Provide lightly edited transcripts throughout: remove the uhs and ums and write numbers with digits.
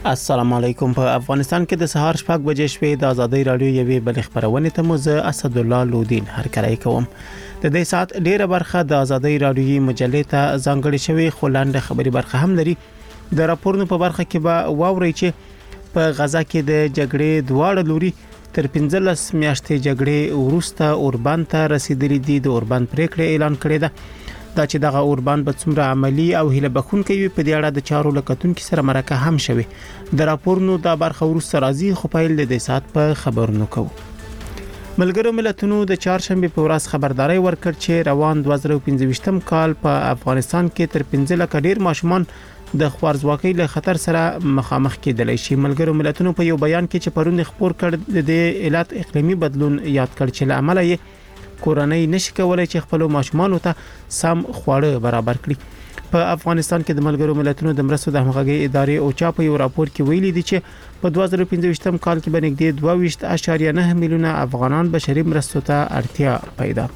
السلام علیکم. په افغانستان کې د سهار 6 بجې شوې د ازادي رادیو یوې بل خبرونه ته مو زه اسد الله لودین هرکړی کوم. د دې سات ډیره برخه د ازادي رادیوي مجلې ته ځانګړې شوې خلاند خبري برخه هم لري. د راپورونو په برخه کې به واوري چې په غزا کې د جګړې دواړه لوري تر 15 میاشتې جګړې وروسته اوربان ته رسیدلي دي. د اوربان پریکړه اعلان کړې ده دا چې دغه اوربان به څومره عملی او هله بخونکې وي په دې اړه د چارو لکتونکو سره مرکه هم شوي. د راپورونو دا برخه ورسره راځي خو پیل د سات په خبرونو کوو. ملګرو ملتونو د چهارشنبه په ورځ خبرداري ورکړ چې روان 2015م کال په افغانستان کې تر 15 لک ډیر ماشومان د خوارزواکۍ له خطر سره مخامخ کېدلی شي. ملګرو ملتونو په یو بیان کې چې پرون خبر کړ د علت اقلیمي بدلون یاد کړ چې لامل یې کورنۍ نشي کولای چې خپل ماشومان ته سم خواړه برابر کړي. په افغانستان کې د ملګرو ملتونو د مرستو د همغږي ادارې او چا په یو راپور کې ویلي دي چې په 2015م کال کې بنګدي 22.9 میلیونه افغانان بشري مرستو ته اړتیا پیدا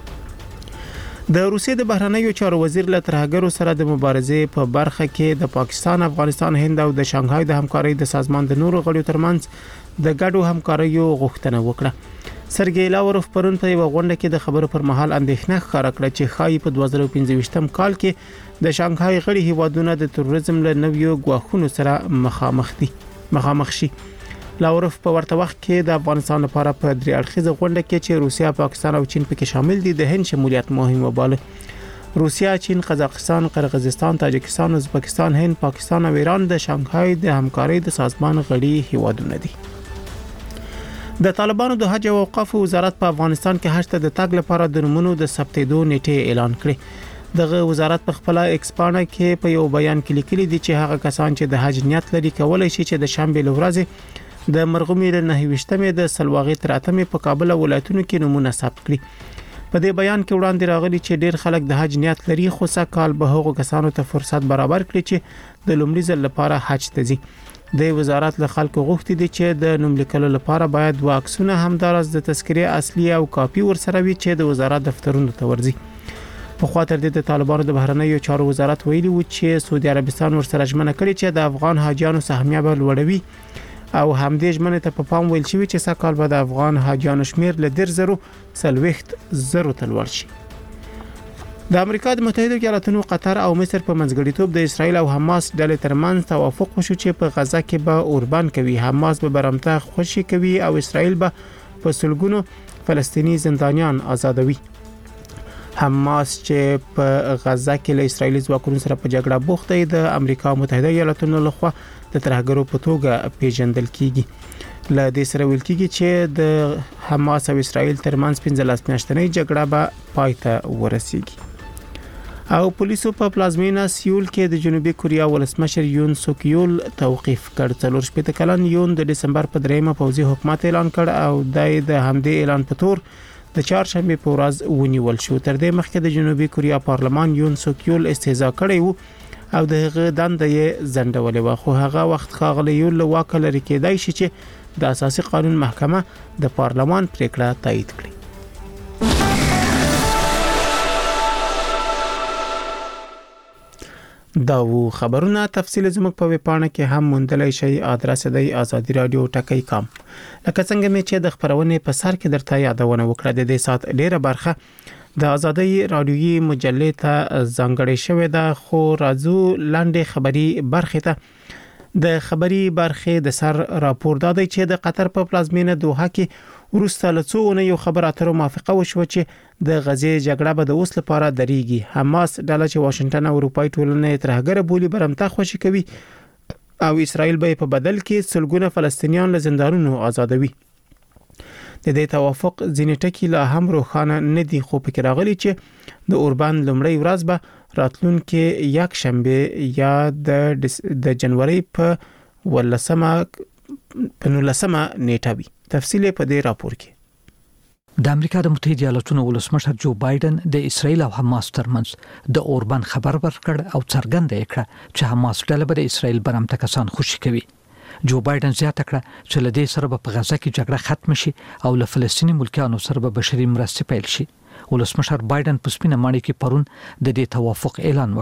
کړي. د روسیې د بهرنیو چارو وزیر له ترهګرو سره د مبارزې په برخه کې د پاکستان، افغانستان، هند او د شانګهای د همکارۍ د سازمان د نورو غړو ترمنځ د ګډو همکاریو غوښتنه وکړه. سرګی لاوروف پرون په یو غونډه کې د خبرو پر مهال اندېښنه ښکاره کړه چې خای په 2015م کال کې د شانګهای غړي هیوادونه د تروریزم له نویو غواخونو سره مخامخ شي. لاوروف په ورته وخت کې د افغانستان لپاره په درې اړخیزه غونډه کې چې روسیا، پاکستان او چین پکې شامل دي د هند شمولیت مهم وباله. روسیا، چین، قزاقستان، قرغیزستان، تاجکستان، ازبکستان، هند، پاکستان او ایران د شانګهای د همکارۍ د سازمان غړي هیوادونه دي. د طالبانو د حج او اوقاف وزارت په افغانستان کې حج ته د تګ لپاره د نمونو د ثبتېدو نیټه اعلان کړې. دغه وزارت په خپل ایکسپانه کې په یو بیان کې لیکلي دي چې هغه کسان چې د حج نیت لري کولای شي چې د شنبه ورځې د مرغومي له 9 د سلواغې تر 8 په کابل ولایتونو کې نمونه ثبت کړي. په دې بیان کې وړاندې راغلي چې ډیر خلک د حج نیت لري خو سکهال به هغو کسانو ته فرصت برابر کړي چې د لومړي ځل لپاره حج ته ځي. د وزارت له خلکو غوښتي دي چې د نوم لیکلو لپاره باید واکسونه همدارس د تذکره اصلي او کاپی ورسره وي چې د وزارت دفترونو ته ورځي. په خاطر د طالبانو د بهرنیو چارو وزارت ویلي و چې سعودي عربستان ورسره ژمنه کړې چې د افغان حاجیانو سهمیه به لوړوي او همدې ژمنه ته په پام ویل شوی چې سکهال به د افغان حاجیانو شمیر له 10,000 تلور شي. د امریکا د متحده ایالاتونو، قطر او مصر په منځګړیتوب د اسرایل او حماس ډلې ترمنځ توافق وشو چې په غزا کې به اوربان کوي. حماس به برمته خوشي کوي او اسرایل به په سلګونو فلسطینی زندانیان آزادوي. حماس چې په غزا کې له اسرایلی ځواکونو سره په جګړه بوخت دی د امریکا متحده ایالاتونو لخوا د ترهګرو په توګه پیژندل کیږي. له دې سره ویل کیږي چې د حماس او اسرایل ترمنځ 15 میاشتنۍ جګړه به پای ته ورسیږي. او پولیسو په پلازمینه سیول کې د جنوبي کوریا ولسمشر یون سوک یول توقیف کړ. 4 کلن یون د دسمبر په 3 پوځي حکومت اعلان کړ او د همدې اعلان په تور د چهارشنبه په ورځ ونیول شو. تر دې مخکې د جنوبي کوریا پارلمان یون سوک یول استهزاء کړی وو او دغه دنده یې ځنډولې و خو هغه وخت خاغلی یول له واک لري کېدای شي چې د اساسي قانون محکمه د پارلمان پریکړه تایید کړي. دا و خبرونه تفصیل زموږ په ویبپاڼه کې هم موندلای شئ. ادرس دی azadi.radio.com. لکه څنګه مې چې د خبرونه په سر کې درته یادونه وکړه د دې سات ډیره برخه د ازادي رادیوي مجلې ته ځانګړې شوې ده خو راځو لاندې خبري برخه ته. د خبري برخه د سر راپور دادی چې د قطر په پلازمینه دوحه کې ورسته لڅونه یو خبر اترو موافقه وشو چې د غزې جګړه به د اوس لپاره دریږي. حماس ډله چې واشنگټن او اروپای ټولنې ترهګر بولی برمته خوشي کوي او اسرائیل به په بدل کې سلګونه فلسطینیان له زندانونو آزادوي. د دې توافق ځینې ټکي لا هم روښانه نه دي خو پکې راغلي چې د اوربان لومړی ورځ به راتلونکي یک شنبه یا د جنوري په 19 نیټه وي. تفصیل په دې راپور کې. د امریکا د متحده ایالاتونو ولسمشر جو بایدن د اسرایل او حماس ترمنځ د اوربان خبر ورکړ او څرګنده کړه چې حماس ډله به د اسرایل برمته کسان خوشي کوي. جو بایدن زیاته کړه چې له دې سره په غزا کې جګړه ختم شي او له فلسطیني ملکیانو سره به بشري مرستې پیل شي. ولسمشر بایدن په سپینه ماڼۍ کې پرون د دې توافق اعلان وکړ.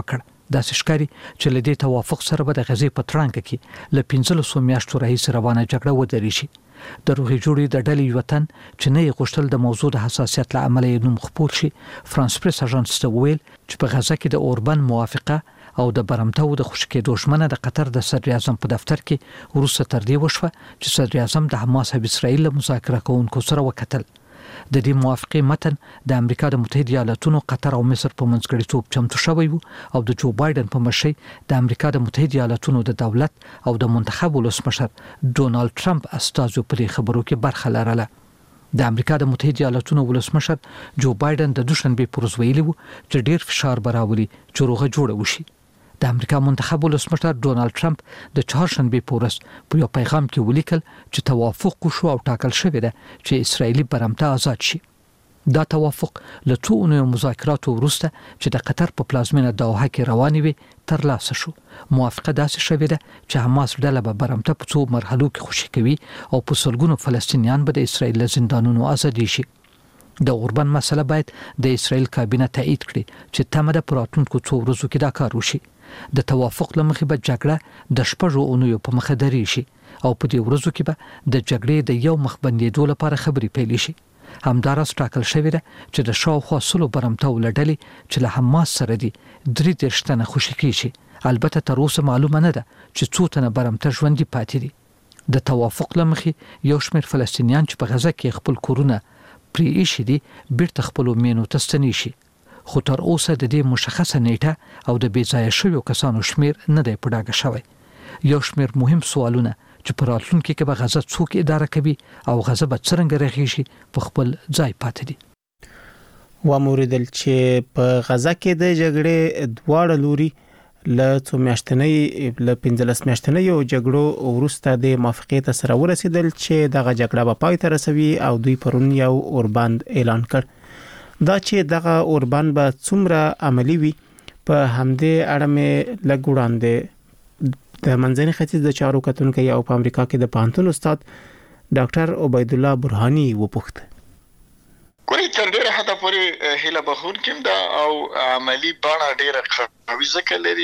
دا ښکاری چې له دې توافق سره به د غزې په ترانګ کې له 15 میاشتو راهیسې روانه جګړه ودرې شي. د روغې جوړې د ډلې وطن چې نه یې غوښتل د موضوع د حساسیت له امله یې نوم خپور شي، فرانس پریس اژانس ته ویل چې په غزه کې د اوربان موافقه او د برمتو د خوشکېدو ژمنه د قطر د صدر اعظم په دفتر کې وروسته تر دې وشوه چې صدر اعظم د حماس او اسرائیل له مذاکره کوونکو سره وکتل. د دې موافقې متن د امریکا د متحده ایالاتونو، قطر او مصر په منځګړیتوب چمتو شوی وو او د جو بایدن په مشرۍ د امریکا د متحده ایالاتونو د دولت او د منتخب ولسمشر ډونالد ټرمپ استازو په خبرو کې برخه لرله. د امریکا د متحده ایالاتونو ولسمشر جو بایدن د دوشنبه پر ورځ ویلي وو چې ډیر فشار براوري چې روغه جوړه وشي. د امریکا منتخب ولسمشر ډونالد ټرمپ د چهارشنبه په ورځ په یو پیغام کې ولیکل چې توافق وشو او ټاکل شوی دی چې اسرایلی برمته آزاد شي. دا توافق له څو اونیو مذاکراتو وروسته چې د قطر په پلازمینه دوحه کې روانې وي ترلاسه شو. موافقه داسې شوې ده چې حماس ډله به برمته په څو مرحلو کې خوشي کوي او په سلګونو فلسطینیان به د اسرایل له زندانونو آزادي شي. د اوربان مسله باید د اسرایل کابینه تایید کړي چې تمه ده پراتونکو څو ورځو کې دا کار وشي. د توافق لمخې به جګړه د شپږو اونیو په مخه درې شي او په دې ورځو کې به د جګړې د یو مخ بندېدو لپاره خبرې پیل شي. همداراز ټاکل شوی دی چې د شاوخوا سلو برمتو لړلې چې له حماس سره دي 33 تنه خوشي کیږي. البته تر اوسه معلومه نه ده چې څو تنه برمته ژوندۍ پاتې دي. د توافق لمخې یو شمېر فلسطینیان چې په غزه کې خپل کورونه پرې ایښي دي بیرته خپلو مینو ته ستنې شي. خو تر اوسه د دې مشخصه نیټه او د بې ځایه شویو کسانو شمیر نه دی په ډاګه شوی. یو شمیر مهم سوالونه چې په راتلونکي کې به غزه څوک اداره کوي او غزه به څنګه رغیږي په خپل ځای پاتې دي. وموریدل چې په غزه کې د جګړې دواړه لوري له څو میاشتنۍ له 15 میاشتنۍ جګړو وروسته د موافقې ته سره ورسیدل چې دغه جګړه به پای ته رسوي او دوی پرون یو اوربند اعلان کړ. دا چې دغه اوربان به څومره عملی وي په همدې اړه مې لږ وړاندې د منځني ختیځ د چارو کتونکو او په امریکا کې د پوهنتون استاد ډاکټر عبید الله برهانی وپوښت. کوي تر ډیره حدا پورې هله بهون کوم دا او عملی بڼه ډیره قوي ځکه لري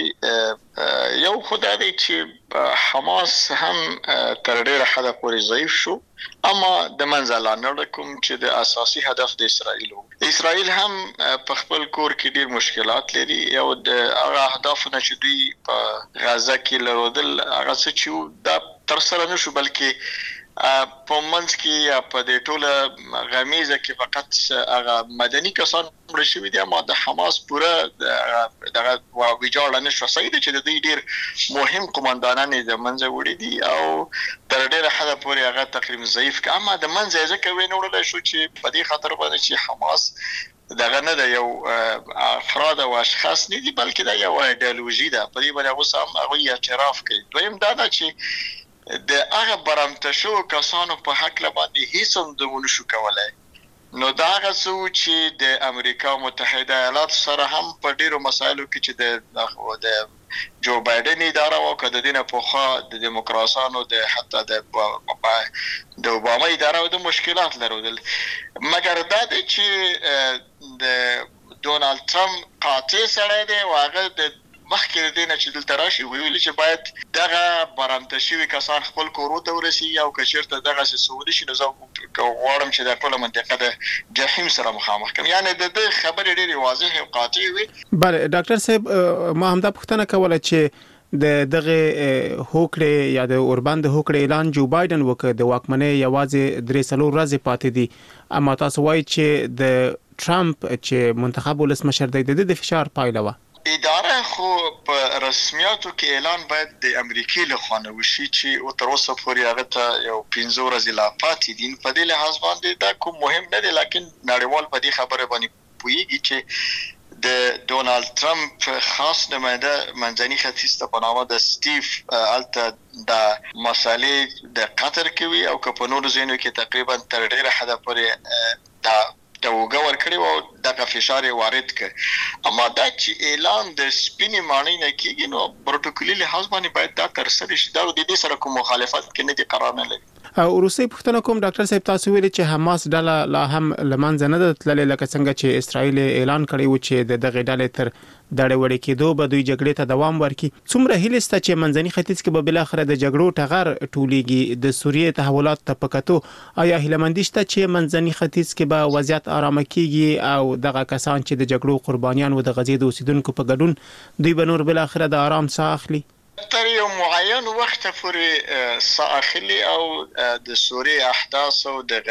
چې یو خدای دی چې حماس هم تر ډیره حدا پورې ضعیف شو، اما د منځله نه کوم چې د اساسي هدف د اسرائیل هم په خپل کور کې ډیر مشکلات لري. یو د هغه اهدافونه چې دوی په غزه کې لرودل هغه څه چې دا تر سره نشو، بلکې په منځ کې یا په دې ټوله غمیزه کې فقط هغه مدني کسان مړ شوي دي، اما د حماس پوره دغه ویجاړه نشو صحیح ده چې د دې ډیر مهم قومندانان د منځه وړي دي او تر ډیره حده پورې هغه تقریبا ضعیف که، اما د منځه ځکه وینوړل شو چې په دې خاطر باندې چې حماس دغه نه ده یو افراد او اشخاص نه دي، بلکې دا یو ایدئولوژي ده. په دې باندې اوس هم هغه اعتراف کوي. دویم دا ده چې د هغه برمته شو کسانو په حق باندې هیڅ هم دونه شو کولای. نو دا هغه څه چې د امریکا متحده ایالات سره هم په ډیرو مسایلو کې چې د جو بایدن اداره او کده دینه پوخا د دیموکراسانو د حتی د اوباما اداره د مشکلات لرودل، مګر دا چې د ډونالد ټرمپ قاطع سره دی واغه د مخکې دینه چې دلته راشي ویل چې باید دغه برمته شوی کسان خپل کورو ته ورسي او کشرته دغه سعودي شي. نو زه غواړم چې د ټوله منطقه د جهنم سره مخامخ کړم، یعنی د خبرې ډېری واضح او قاطع وي. بله ډاکټر صاحب ما هم دا پوښتنه کوله چې دغه هوکړې یا د اوربان د هوکړې اعلان جو بایدن وکړ، د واکمنۍ یوازې 3 ورځې پاتې دي، اما تاسو وایي چې د ټرمپ چې منتخب ولسمشر دی د فشار پایله و اداره خو په رسمیاتو کې اعلان باید د امریکای له خوا نه وشي چې او تر اوسه پورې هغه ته یو 15 ورځې لا پاتې دي. په دې لحاظ باندې دا کوم مهم نه دی، لکن نړیوال په دې خبره باندې پوهیږي چې د ډونالد ټرمپ خاص نماینده منځني ختیځ ته په نامه د سټیف الته د مسالې د قطر کوي او که په نورو ځینو کې تقریبا تر ډیره حده پورې دا توګور کړی او دغه فشار وارد ک، اما دا چې اعلان د سپینې معنی نه کیږي نو پروتوکولي لحاظ باندې باید دا تر سره شي. دا د دې سره کوم مخالفت کې نه دي قرار نه لري. او روسي پښتنه کوم ډاکټر صاحب تاسو ویلي چې حماس ډله لا هم لمنځه نه ده تللې لکه څنګه چې اسرائیل اعلان کړی و چې دغه ډلې تر دړې وړې کېدو به دوی جګړې ته دوام ورکړي. څومره هیله سته چې منځني ختیځ کې به بل اخر د جګړو ټغر ټولېږي د سوریې تحولات ته پکاتو؟ آیا هیلمندي شته چې منځني ختیځ کې به وضعیت آرام کیږي او دغه کسان چې د جګړو قربانیان و د غزې د اوسیدونکو په ګډون دوی به نور بل اخر د آرام ساه اخلي؟ تر یو معین وخت پورې ساه اخلي او د سوریې احداث او د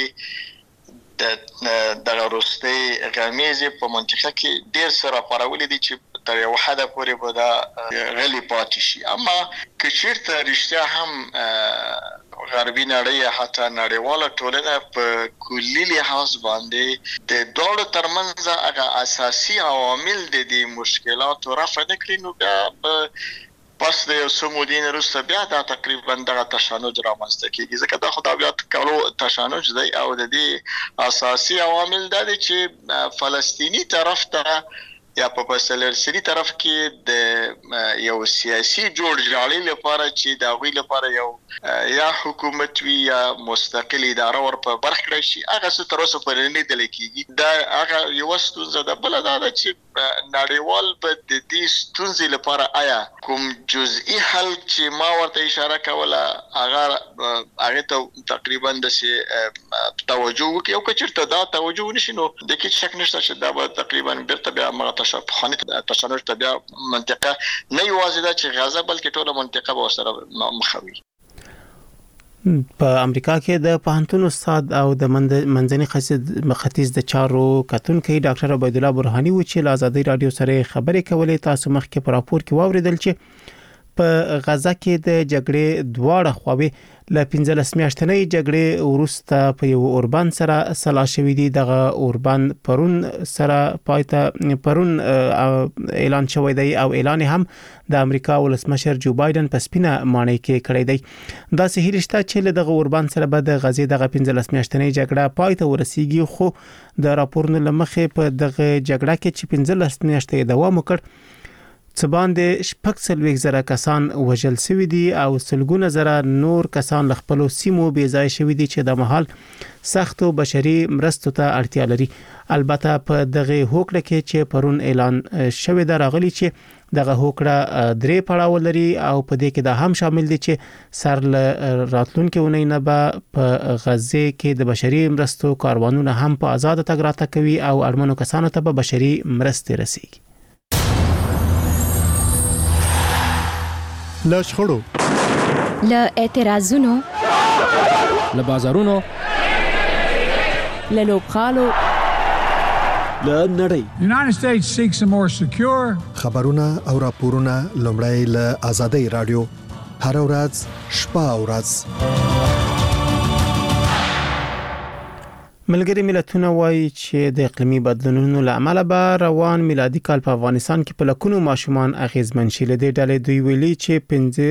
غزې د روستي غمیزه په منطقه کې ډیر سره پرولې دي چې تر یو حد پورې به دا غلي پاتې شي. اما که چیرته رښتیا هم غربي نړۍ حتی نړیواله ټولنه په کلی لحاظ باندې د دوړو ترمنځ هغه اساسي عوامل د دې مشکلاتو رفع نکړي نو بیا پس د یو سمودین وروسته بیا دا تقریبا دغه تشنج رامنځته کیږي. ځکه دا خدای بیا کولو تشنج دی او د دې اساسي عوامل دا دي چې فلسطینی طرف ته یا په فلسطینی طرف کې د یو سیاسي جوړجاړي لپاره چې دا غوي لپاره یو یا حکومت وی یا مستقل اداره ور په برخه کړی شي هغه څه تر اوسه پورې نه دي کېږي. دا هغه یو ستونزه ده. بل دا چې نړیوال په د دې ستونزې لپاره آیا کوم جزئی حل چې ما ورته اشاره کوله هغه ته تقریبا د توجه وکړي او که چېرته دا توجه ونشي نو د کې شک نشته چې دا به تقریبا بیرته بیا مغه تشنج ته بیا منطقه نه یوازې دا چې غزه بلکې ټوله منطقه به سره مخوي. په امریکا کې د پوهنتون استاد او د منځني ختیځ د چارو کتونکي ډاکټر عبید الله برهانی و چې له آزادۍ رادیو سره خبرې کولې. تاسو مخکې په راپور کې واوریدل چې په غزه کې د جګړې دواړه خواوې له 15 میاشتنۍ جګړې وروسته په یو اوربان سره سلا شوې دي. دغه اوربان پرون اعلان شوی دی او اعلان هم د امریکا ولسمشر جو بایدن په سپینه مانۍ کې کړی دی. دا سه هیلشته چې دغه اوربان سره به د غزې دغه 15 میاشتنۍ جګړه پای ته ورسیږي. خو د راپورونو لمخې په دغه جګړه کې چې 15 میاشتې دوام وکړ څه باندې شپږ څلوېښت زره کسان وژل شوي دي او سلګونه زره نور کسان له خپلو سیمو بې ځای شوي دي چې د مهال سختو بشري مرستو ته اړتیا لري. البته په دغه هوکړه کې چې پرون اعلان شوی دا راغلی چې دغه هوکړه 3 پړاو لري او په دې کې دا هم شامل دي چې سر له راتلونکو اونۍ نه به په غزه کې د بشري مرستو کاروانونه هم په آزاد تګ راتګ کوي او اړمنو کسانو ته به بشري مرستې رسیږي. له شخړو له اعتراضونو له بازارونو له لوبغالو له نړۍ The United States seeks a more secure خبرونه او راپورونه لومړی له آزادۍ رادیو هر ورځ شپه او ورځ. ملګری ملتونه وایي چې د اقلیمي بدلونونو لامل به روان میلادي کال په افغانستان کې په لکونو ماشومان اغیزمن شي. لدې ډلې دوی ویلي چې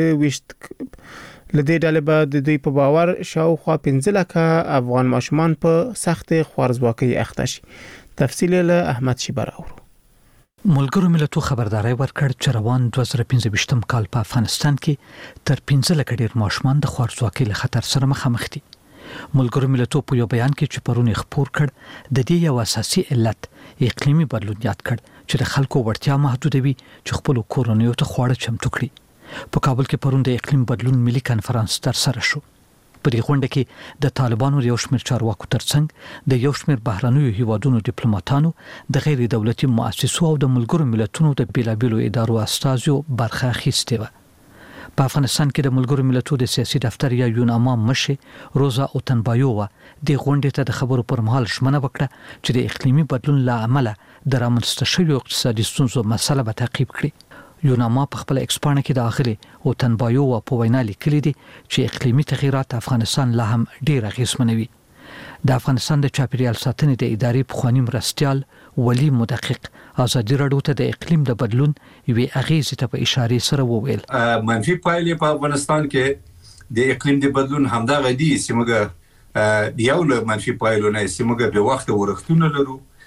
15 لدې ډلې به د دوی په باور شاوخوا 15 لکه افغان ماشومان په سخت خوارزواکۍ اخته شي. تفصیل له احمد شیبر اورو. ملګرو ملتونو خبرداري ورکړ چې روان 2015 کال په افغانستان کې تر 15 لکه ډیر ماشومان د خوارزواکۍ له خطر سره مخامخ دي. ملګرو ملتونو په یو بیان کې چې پرونی خبر کړ د دې یو اساسي علت اقلیمي بدلون یاد کړ چې د خلکو وړتیا محدودوي چې خپل کورونیو ته خواړه چمتو کړي. په کابل کې پرون د اقلیم بدلون ملي کانفرنس ترسره شو. په دې غونډه کې د طالبانو یو شمېر چارواکو ترڅنګ د یو شمېر بهرنیو هیوادونو ډیپلوماټانو د غیر دولتي مؤسسو او د ملګرو ملتونو د بیلابیلو ادارو استازو برخه اخیسته و. په افغانستان کې د ملګرو ملتونو د سیاسي دفتر یا یوناما مشه روزا اوتنبایووا د غونډې ته د خبرو پر مهال شمنه وکړه چې د اقلیمي بدلون له امله د رامنځته شویو اقتصادي ستونزو مسله به تعقیب کړي. یوناما په خپل ایکسپانه کې د اغلی اوتنبایووا په وینا لیکلي دي چې اقلیمي تغیرات افغانستان لا هم ډیر اغیزمنوي. د افغانستان د چاپیریال ساتنې د ادارې پخوانی مرستیال ولی مدقق ازادي رادیو ته د اقلیم د بدلون یوې اغیزې ته په اشاره سره وویل منفي پایلې په افغانستان کې د اقلیم د بدلون همدا غدي چې موږ یو له منفي پایلونه چې موږ په وخت ورختونه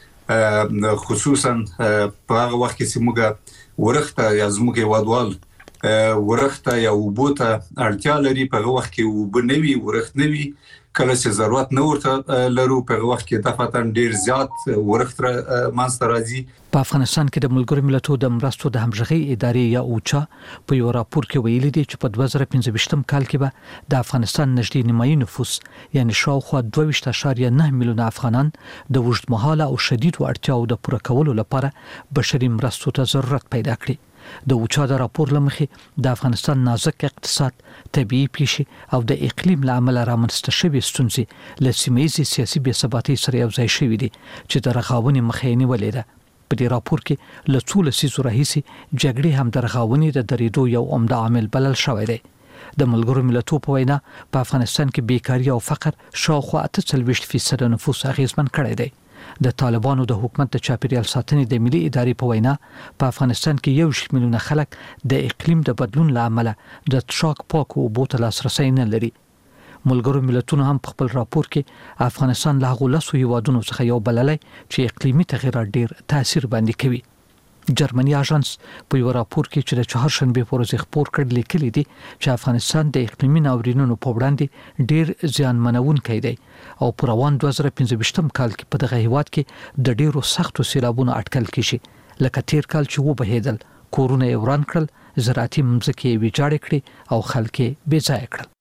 لرو خصوصا په هغه وخت کې چې موږ ورخته یا زموږ وادوال ورخته یا وبوته اړتیا لري په وخت کې وبنوي ورخت نوي کله چې ضرورت نه ورته لرو په وخت کې دفتن ډیر زیات ورخت مانستر راځي. په افغانستان کې د ملګرو ملتونو د مرستو د همغږي ادارې یا اوچا په یو راپور کې ویلي دي چې په 2015 کال کې به د افغانستان نږدې نیمایي نفوس یعنی شاوخوا 22.9 میلیونه افغانان د اوږدمهاله او شدید اړتیاو د پوره کولو لپاره بشري مرستو ته ضرورت پیدا کړي. د اوچا د راپور لمخې د افغانستان نازک اقتصاد، طبيعي پیښې او د اقلیم لامل رامنځته شوې ستونزې له سیمه‌ییزې سیاسي بې ثباتۍ سره یو ځای شوې دي چې د رغاونې مخه یې نیولې ده. په دې راپور کې له څو لسیزو راهیسې جګړې هم د رغاونې د درېدو یو عمده عامل بلل شوی دی. د ملګرو ملتونو په وینا په افغانستان کې بیکاري او فقر شاوخوا 48% نفوس اغیزمن کړی دی. د طالبانو د حکومت د چاپیریال ساتنې د ملي ادارې په وینا په افغانستان کې 1 میلیون خلک د اقلیم د بدلون لامل د څښاک پاکو اوبو ته لاسرسي نه لري. ملګرو ملتونو هم په خپل راپور کې افغانستان له هغو لسو هیوادونو څخه یو بللی چې اقلیمي تغیرات ډیر تاثیر باندې کوي. جرمني اژانس په یو راپور کې چې د چهارشنبه په ورځ خبر کړ لیکلي دي چې افغانستان د اقلیمي ناورینونو په وړاندې ډیر زیانمنونکی دی او په روان 2015 کال کې په دغه هیواد کې د ډیرو سختو سیلابونو اټکل کیږي لکه تیر کال چې وبهیدل کورونه یې وران کړل زراعتي مځکې یې ویجاړې کړې او خلک یې بې ځایه کړل.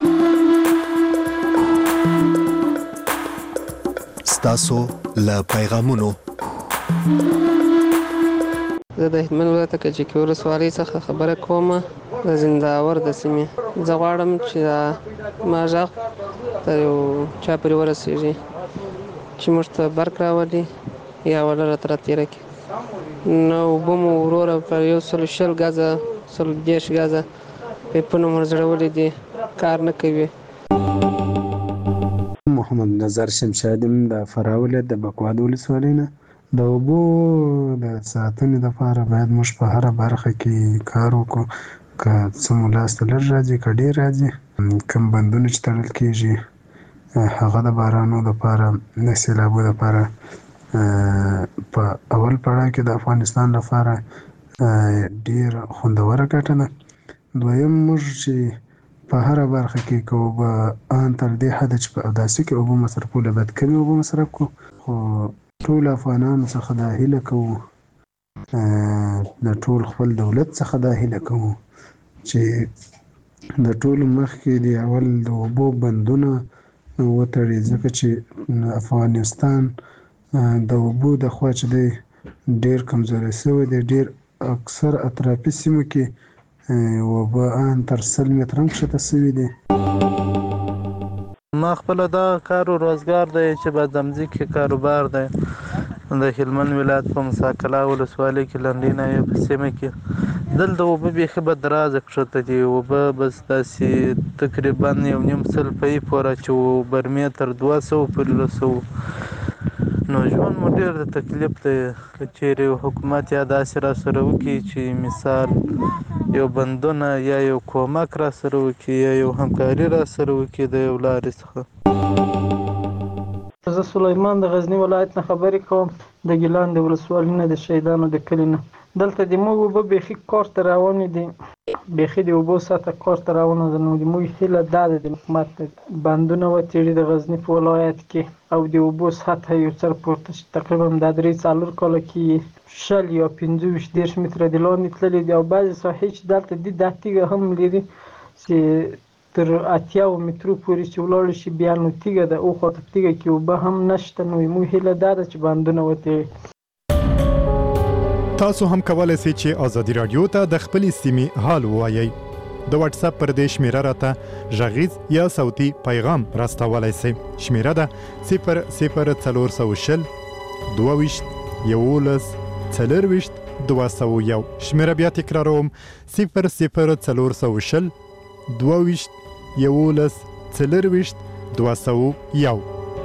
ستاسو له پیغامونو زه د هلمند ولایت کجکي ولسوالۍ څخه خبره کوم د زنداور د سیمې. زه غواړم چې ما غږ ته یو چا پورې ورسېږي چې موږ ته برق راولي یا ولا راته راتېره کړي. نو اوبه مو وروره په 120 ګزه 130 ګزه پیپونه مو زړولي دي کار نه کوي. محمد نظر شمشادم د فراه ولایت د بکواد ولسوالۍ نه. د اوبو د ساتنې لپاره باید موږ په هر برخه کې کار وکړو که څه مو لاسته لږ راځي که ډېر راځي. کوم بندونه چې تړل کېږي هغه د بارانو لپاره د سیلابو لپاره په اول پړاو کې د افغانستان لپاره ډېر خوندوره ګټه ده. دویم موږ چې په هر برخه کې که اوبه ان تر دې حده چې په اوداسي کې اوبه مصرفول باید کمې اوبه مصرف کړو. خو ټول افغانانو څخه دا هیله کوو د ټول خپل دولت څخه دا هیله کوو چې د ټول مخکې دی اول د اوبو بندونه وتړي ځکه چې افغانستان د اوبو د خوا چې دی ډیر کمزوری شوی دی. ډیر اکثر اطرافي سیمو کې اوبه ان تر 100 متره هم کښته شوي دي. ما خپل دا کار او روزګار دی چې په ځمکې کاروبار دی د هلمند ولایت په مساکلا ولسوالۍ کې لنډینه په سیمه کې دلته اوبه بیخي به درازه کښته دي. اوبه بس داسې تقریبا 1.5 سلفۍ پورې چې برمې تر 200 پورې رسوو. نو ژوند مو ډېر د تکلیف دی. که چیرې حکومت یا داسې را سره وکړي چې مثال یو بندونه یا یو کومک را سره وکړي یا یو همکاري را سره وکړي د یو لارې څخه. زه سلیمان د غزنی ولایت نه خبرې کوم د ګیلان د ولسوالۍ نه د شهیدانو د کلي نه. دلته د موږ اوبه بیخي کار ته روانې دي بیخي د اوبو سطحه کار ته روانه ده. نو د موږ هیله دا ده د حکومت بندونه وتړي د غزنی په ولایت کې او د اوبو سطحه یو څه پورته شي. تقریبا د 3-4 کاله کې 60 یا 25 متره د لاندې تللي دي او بعضې ساحې چې دلته دي دا تیږه هم لري چې تر 80 مترو پورې چې ولاړ شي بیا نو تیږه ده او خاطر تیږه کې اوبه هم نشته. نو موږ هیله دا ده چې بندونه وتړي. تاسو هم کولای شئ چې ازادي رادیو ته د خپلې سیمې حال ووایئ. د واتس اپ پر دې شمیره راته غږیز یا صوتي پیغام راستولای شئ. شمیره ده 00420 22 11 40 201. شمیره بیا تکراروم 00420 22 11 40 201.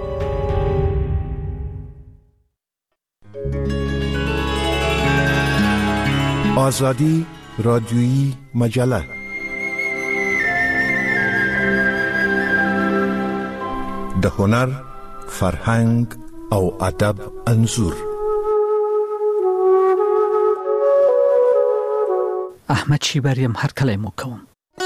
آزادی رادیویی مجله د هنر، فرهنګ او ادب انځور. احمد شیبریم هر کله مو کوم.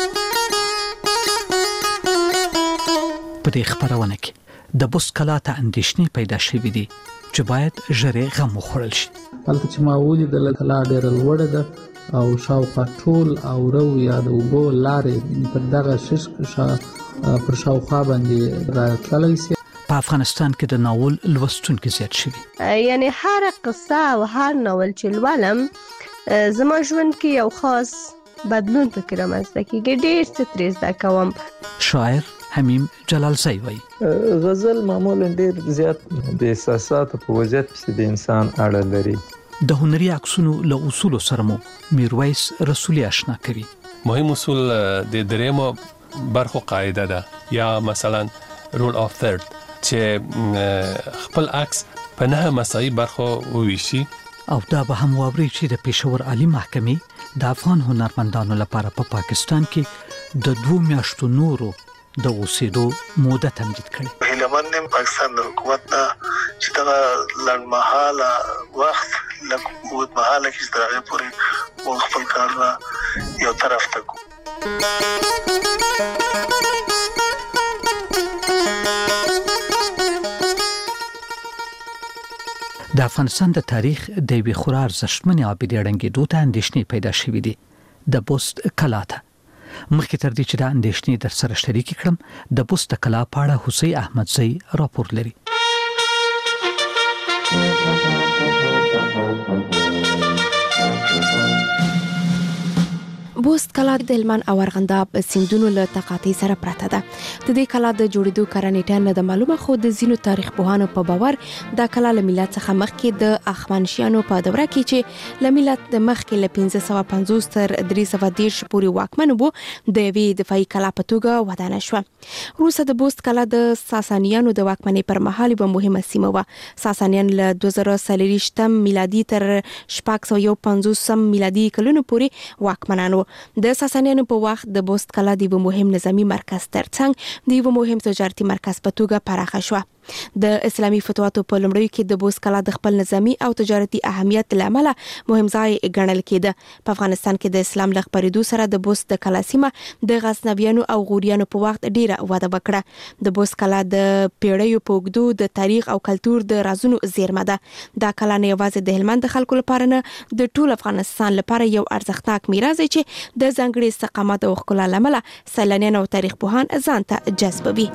په دې خبرونه کې د بوست کلا ته اندېښنې پیدا شوې دي چې باید ژر غم وخوړل شي. هلته چې ما ولیدل کلا ډېره لوړه ده او شاوخوا ټول او رو یا د اوبو لارې پر دغه پر شاوخوا باندې راتللی سي. په افغانستان کې د ناول لوستونکي زیات شوي. یعنی هر قصه او هر ناول چې لولم زما ژوند کې یو خاص بدلون پکې رامنځته کېږي. ډېر څه ترې زده کوم. شاعر حمیم جلالزی وایي غزل معمولا ډېر زیات د احساساتو په وضعیت پسې د انسان اړه لري. د هنري عکسونو له اصولو سره مو میرویس رسولي آشنا کوي. مهم اصول د دریمو برخو قاعده ده یا مثلا رول اف ثرد چې خپل عکس په نه مساوي برخو وویشي. او دا به هم واوري چې د پېښور عالی محکمې د افغان هنرمندانو لپاره په پاکستان کې د 2 میاشتو نورو د اوسېدو موده تمدید کړي. هیلمن پاکستان د حکومت نه چې دا لنډمحاله وخت لکه مهاله کې سترغه پورې خپل کارونه یو طرف ته کو. د افغانستان د تاریخ د وی خورا ارزښتمنې عابدې اړنګېدو ته اندېښنې پیدا شوې دي. د بوست کلا ته مخکې تر دې چې د اندېښنې در سره شریک کړم د بوست کلا په اړه حسین احمدزی راپور لري. بوست کلا د هلمند او ارغنداب سیندونو له تقاطع سره پراته ده. د دې کلا د جوړېدو کارنېټه نه د معلومه، خو د ځینو تاریخ پوهانو په باور دا کلا له میلاد څخه مخکې د اخوانشیانو په دوره کې چې له میلاد د مخکې له 1550 تر 330 پورې واکمن وو د یوې دفاعي کلا په توګه ودانه شوه. وروسته د بوست کلا د ساسانیانو د واکمنۍ پر مهال یوه مهمه سیمه وه. ساسانیان له 2040 میلادي تر 651 میلادي کلونو پورې واکمنان وو. د ساسانیانو په وخت د بوست کلا د یو مهم نظامی مرکز ترڅنګ د یو مهم تجارتي مرکز په توګه پراخه شوه. د اسلامي فتوحاتو په لومړیو کې د بوست کلا د خپل نظامی او تجارتي اهمیت لامل مهم ځای ګڼل کېده. په افغانستان کې د اسلام له خپرېدو سره د بوست د کلا سیمه د غزنویانو او غوریانو په وخت ډیره وده وکړه. د بوست کلا د پیړیو په اوږدو د تاریخ او کلتور د رازونو زیرمه ده. دا کلا نه یوازې د هلمند د خلکو لپاره نه د ټول افغانستان لپاره یو ارزښتناک میراث دی چې د ځانګړي استقامت او ښکلا لامل سیلانیان او تاریخ پوهان ځان ته جذبوي.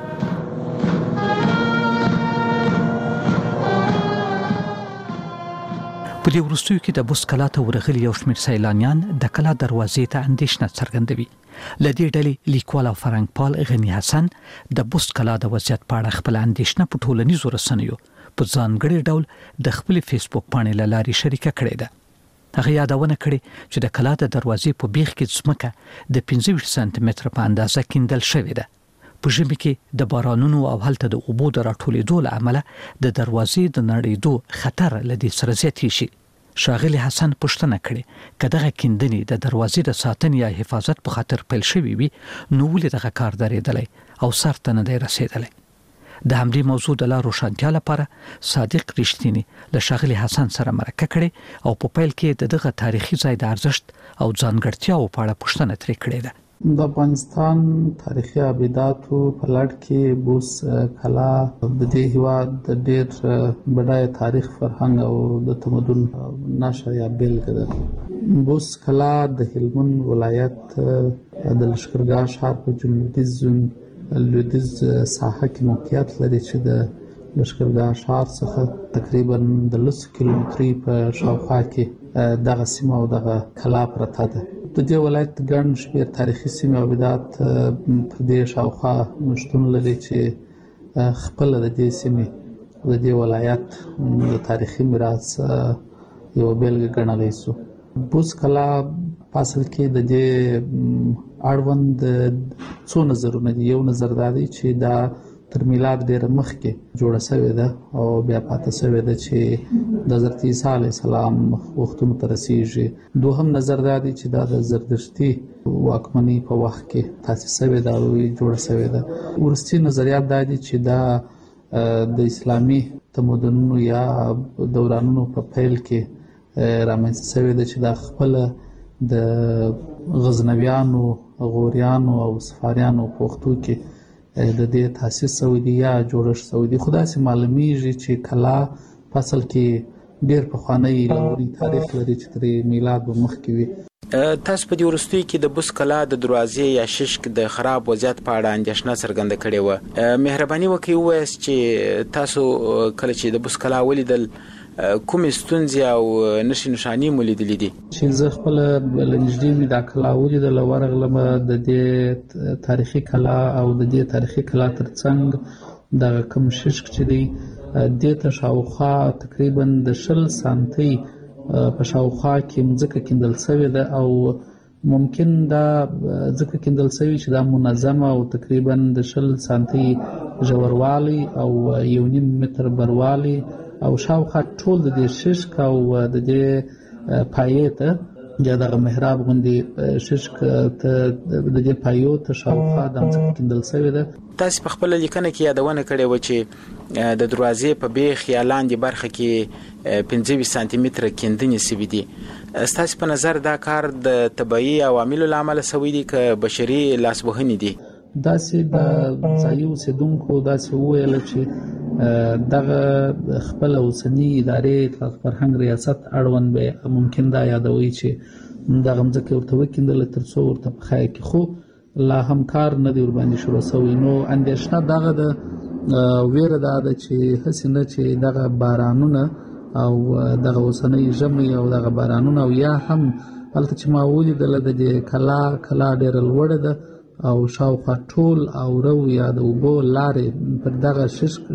په دې وروستیو کې د بوست کلا ته ورغلي یو شمېر سیلانیان د کلا دروازې ته اندېښنه څرګندوي. له دې ډلې لیکوال او فرهنګپال غني حسن د بوست کلا د وضعیت په اړه خپل اندېښنه په ټولنیزو رسنیو په ځانګړي ډول د خپل فیسبوک پاڼې له لارې شریکه کړې ده. هغه یادونه کړې چې د کلا د دروازې په بیخ کې ځمکه د 25 سانتي متر په اندازه کیندل شوې ده. په ژمي کې د بارانونو او هلته د اوبو د راټولېدو له امله د دروازې د نړېدو خطر له دې سره زیاتې شي. ښاغلي حسن پوښتنه کړې که دغه کیندنې د دروازې د ساتنې یا حفاظت په خاطر پیل شوي وي نو ولې دغه کار درېدلی او سر ته نه دی رسېدلی. د همدې موضوع د لا روښانتیا لپاره صادق رښتینی له ښاغلي حسن سره مرکه کړې او په پیل کې دغه تاریخي ځای د ارزښت او ځانګړتیاو په اړه پوښتنه ترې کړې ده. د افغانستان تاریخي ابداتو په لړ کې بوست کلا د دې هیواد د ډېر بډایه تاریخ، فرهنګ او د تمدن نښه یا بیلګه ده. بوست کلا د هلمند ولایت د لښکرګاه ښار په لویدیځ ساحه کې موقعیت لري چې د لښکرګاه ښار څخه تقریبا د 10 کیلومتري په شاوخوا کې دغه سیمه او دغه کلا پرته ده. د دې ولایت ګڼ شمېر تاریخي سیمې او ابدات په دې شاوخوا شتون لري چې خپله د دې سیمې د دې ولایت د تاریخي میراث یوه بیلګه ګڼلی سو. بوست کلا په اصل کې د دې اړوند څو نظرونه دي. یو نظر دا دی چې دا تر میلاد ډېره مخکې جوړه شوې ده او بیا پاتې شوې ده چې د حضرت عیسی علیه السلام وختونو ته رسیږي. دوهم نظر دا دی چې دا د زردشتي واکمنۍ په وخت کې تاسیس شوې ده او جوړه شوې ده. وروستي نظریات دا دي چې دا د اسلامي تمدنونو یا دورانونو په پیل کې رامنځته شوې ده چې دا خپله د غزنویانو، غوریانو او صفاریانو پښتو کې د دې تاسیس شوی دی یا جوړښت شوی دی. خو داسې معلومیږي چې کلا په اصل کې ډېر پخوانی لرغونی تاریخ لري چې تر میلاد مخکې وي. تاسو په دې وروستیو کې د بوس کلا د دروازې یا ششک د خراب وضعیت په اړه اندېښنه څرګنده کړې وه. مهرباني وکړئ ووایاست چې تاسو کله چې د بوس کلا ولیدل کومې ستونزې او نښانې مو لیدلې دي؟ چې زه خپله له نږدې مې دا کلا ولیدله، ورغلمه د دې تاریخي کلا او د دې تاریخي کلا ترڅنګ دغه کوم ششک چې دی دې ته شاوخوا تقریبا د 20 سانتۍ په شاوخوا کې مځکه کیندل شوې ده او ممکن دا ځکه کیندل شوې چې دا منظمه او تقریبا د 20 سانتۍ ژوروالی او 1.5 متر بروالی او شاوخوا ټول د دې ششک او د دې پایې ته یا دغه محراب غوندې ششک ته د دې پایو ته شاوخوا د ځمکې کیندل شوې ده. تاسو په خپل لیکنه کې یادونه کړې و چې د دروازې په بیخ یا لاندې برخه کې 25 سانتي متره کیندنې شوي دي. ستاسو په نظر دا کار د طبيعي عواملو له امله شوی دی که بشري لاسوهنې دي؟ داسې د ځایي اوسېدونکو داسې وویل چې دغه خپل اوسنی ادارې اطلاعات فرهنګ ریاست اړوند به ممکن دا یادوي چې دغه ځکه ورته وکیندل تر څو ورته په خای کې خو لا هم کار نه دی ور باندې شروع شوی. نو اندېښنه دغه د ویره ده چې هسې نه چې دغه بارانونه او دغه اوسنی ژمی او دغه بارانونه او یا هم هلته چې ما ولیدل د دې کلا ډېره لوړه ده او شاوخوا ټول او رو یا د اوبو لارې پر دغه ششک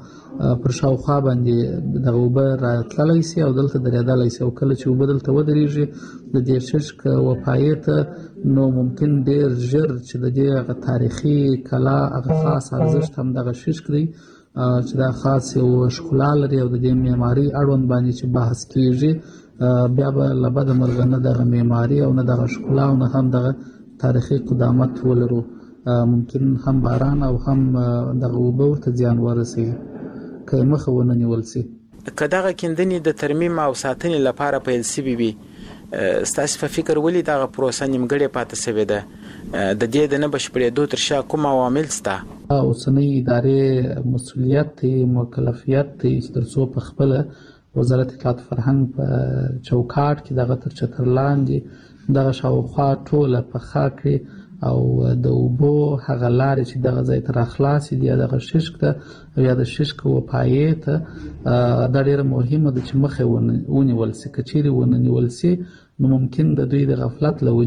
پر شاوخوا باندې دغه اوبه راتللی سي او دلته درېدلی سي او کله چې اوبه دلته ودرېږي د دې ششک وپایې ته نو ممکن ډېر ژر چې د دې هغه تاریخي کلا هغه خاص ارزښت هم دغه ششک دی چې دا خاص یو ښکلا لري او د دې معماري اړوند باندې چې بحث کېږي بیا به له بده مرغه نه دغه معماري او نه دغه ښکلا او نه هم دغه تاریخي قدامت ولرو. ممکن هم باران او هم دغه اوبه ورته زیان ورسوي که مخه ونه نیول سي. که دغه کیندنې د ترمیم او ساتنې لپاره پیل شوي وي، ستاسو په فکر ولې دغه پروسه نیمګړې پاتې شوې ده؟ د دې د نه بشپړېدو تر شا کوم عوامل شته؟ اوسنۍ ادارې مسؤلیت دی، مکلفیت دی چې تر څو په خپله وزارت اطلاعات فرهنګ په چوکاټ کې دغه تر چتر لاندې دغه شاوخوا ټوله پخه کړي او د اوبو هغه لارې چې دغه ځای ته راخلاصې دي یا دغه ششک ته او یا د ششک وپایې ته دا ډېره مهمه ده چې مخه ونیول سي. که چیرې ونه نیول سي نو ممکن د دوی د غفلت له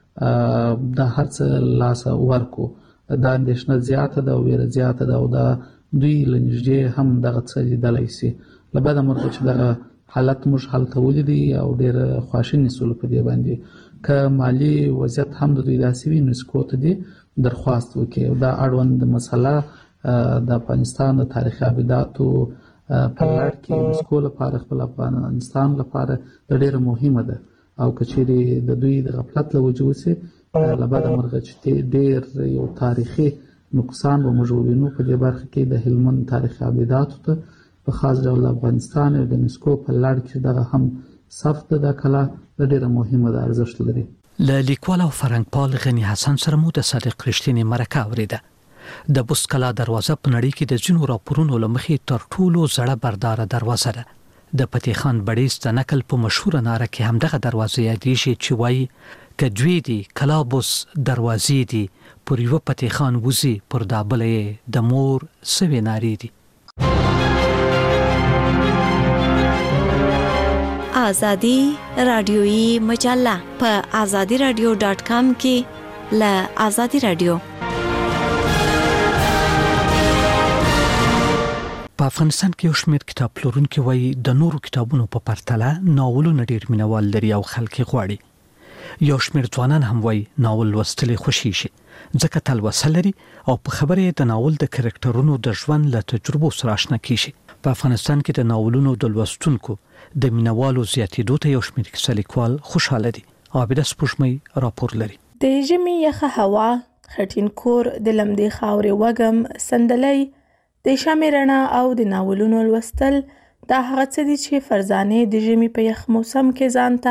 وجې دا هر څه لاسه ورکو. دا اندېښنه زیاته ده او ویره زیاته ده او دا دوی له نږدې هم دغه څه لیدلی سي. له بده مرغه چې دغه حالت موږ هلته ولیدی او ډېره خواشیني سولو په دې باندې. که مالی وضعیت هم د دوی داسې وي نسکو ته دي درخواست وکړي او دا اړوند مسله د افغانستان د تاریخي ابداتو په لړ کې نسکو لپاره خپل افغانستان لپاره ډېره مهمه ده او که چیرې د دوی د غفلت له وجې وسي له بده مرغه چې ډېر یو تاریخي نقصان به موږ ووینو په دې برخه کې د هلمند تاریخي ابداتو ته په خاص ډول افغانستان او د نسکو په لړ کې دغه هم صفت د کلا ډېره مهمه ده، ارزښت لري. له لیکوال او فرهنګپال غني حسن سره مو د صادق رښتینی مرکه اوریده. د بوس کلا دروازه په نړۍ کې د ځینو راپورونو له مخې تر ټولو زړه برداره دروازه ده. د فتح خان بړیس د نقل په مشهور ناره کې هم دغه دروازه یادېږي چې وایي که دوی دي کلا بوس دروازې دي پر یو فتح خان وزي پر دابلې د مور سوي ناری دي. آزادی رادیویی مجله په azadiradio.com کې له آزادی رادیو. په افغانستان کې یو شمېر کتاب پلورونکي وایي د نورو کتابونو په پرتله ناولونه ډېر مینوال لري او خلک غواړي. یو شمېر ځوانان هم وایي ناول لوستل خوشي شي ځکه تلوسه لري او په خبره د ناول د کرکټرونو د ژوند له تجربو سره آشنا کیږي. په افغانستان کې د ناولونو د لوستونکو د مینوالو زیاتېدو ته یو شمېر کیسه لیکوال خوشاله دي. عابده سپوږمۍ راپور لري. د ژمي یخه هوا، خټین کور، د لمدې خاورې وږم، سندلۍ، د شمع رڼا او د ناولونو لوستل دا هغه څه دي چې فرزانې د ژمي په یخ موسم کې ځان ته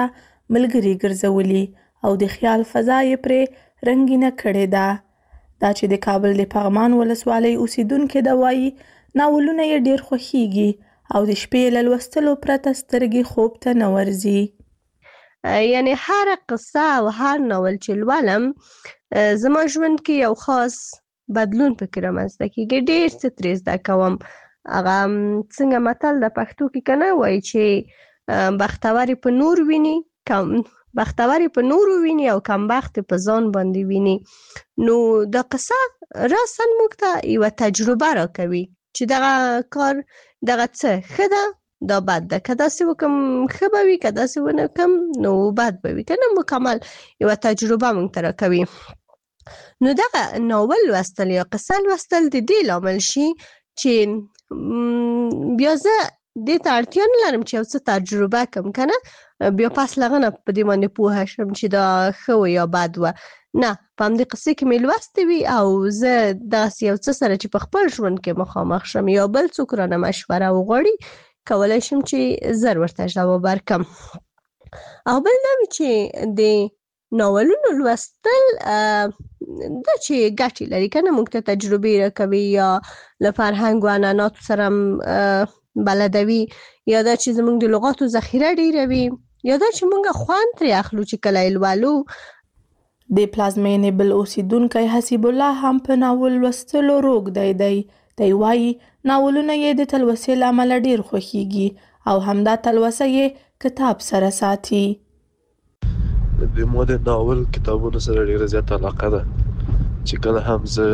ملګری ګرځولي او د خیال فضا یې پرې رنګینه کړې ده. دا چې د کابل د پغمان ولسوالۍ اوسیدونکې ده وایي ناولونه یې ډېر خوښیږي او د شپې له لوستلو پرته سترګې خوب ته نه ورځي. یعنی هر قصه او هر ناول چې لولم زما ژوند کې یو خاص بدلون پکې رامنځته کېږي. ډېر څه ترې زده کوم. هغه څنګه متل د پښتو کې کنه وایي چې بختورې په نور ویني بختورې په نورو ویني او کمبخت په ځان باندې ویني. نو دا قصه راساً موږ ته یوه تجربه راکوي چې دغه کار دغه څه ښه ده دا بد ده، که داسې وکم ښه به وي، که داسې ونه کم نو بد به وي، که نه مکمل یوه تجربه موږ ته راکوي. نو دغه ناول لوستل یا قصه لوستل د دې لامل شي چې بیا زه دې ته اړتیا نه لرم چې یو څه تجربه کم که نه بیا پس لغنه په دې باندې پوهه شم چې دا ښه و یا بد و. نه، په همدې قصې کې مې لوستې وي او زه داسې یو څه سره چې په خپل ژوند کې مخامخ شم یا بل څوک رانه مشوره وغواړي کولی شم چې زر ورته ځواب ورکړم. او بل دا وي چې د ناولونو لوستل دا چې ګټې لري که نه موږ ته تجربې راکوي یا له فرهنګ و عنعناتو سره بلدوي، یا دا چې زموږ د لغاتو ذخیره ډېروي، یا دا چې موږ خوند ترې اخلو چې کله یې لولو. د پلازمینې بل اوسیدونکی حسیب الله هم په ناول لوستلو روږدی دی. دی وایي ناولونه یې د تلوسې له امله ډېر خوښیږي او همدا تلوسه یې کتاب سره ساتي. د ما د ناول کتابونو سره ډېره زیاته علاقه ده چې کله هم زه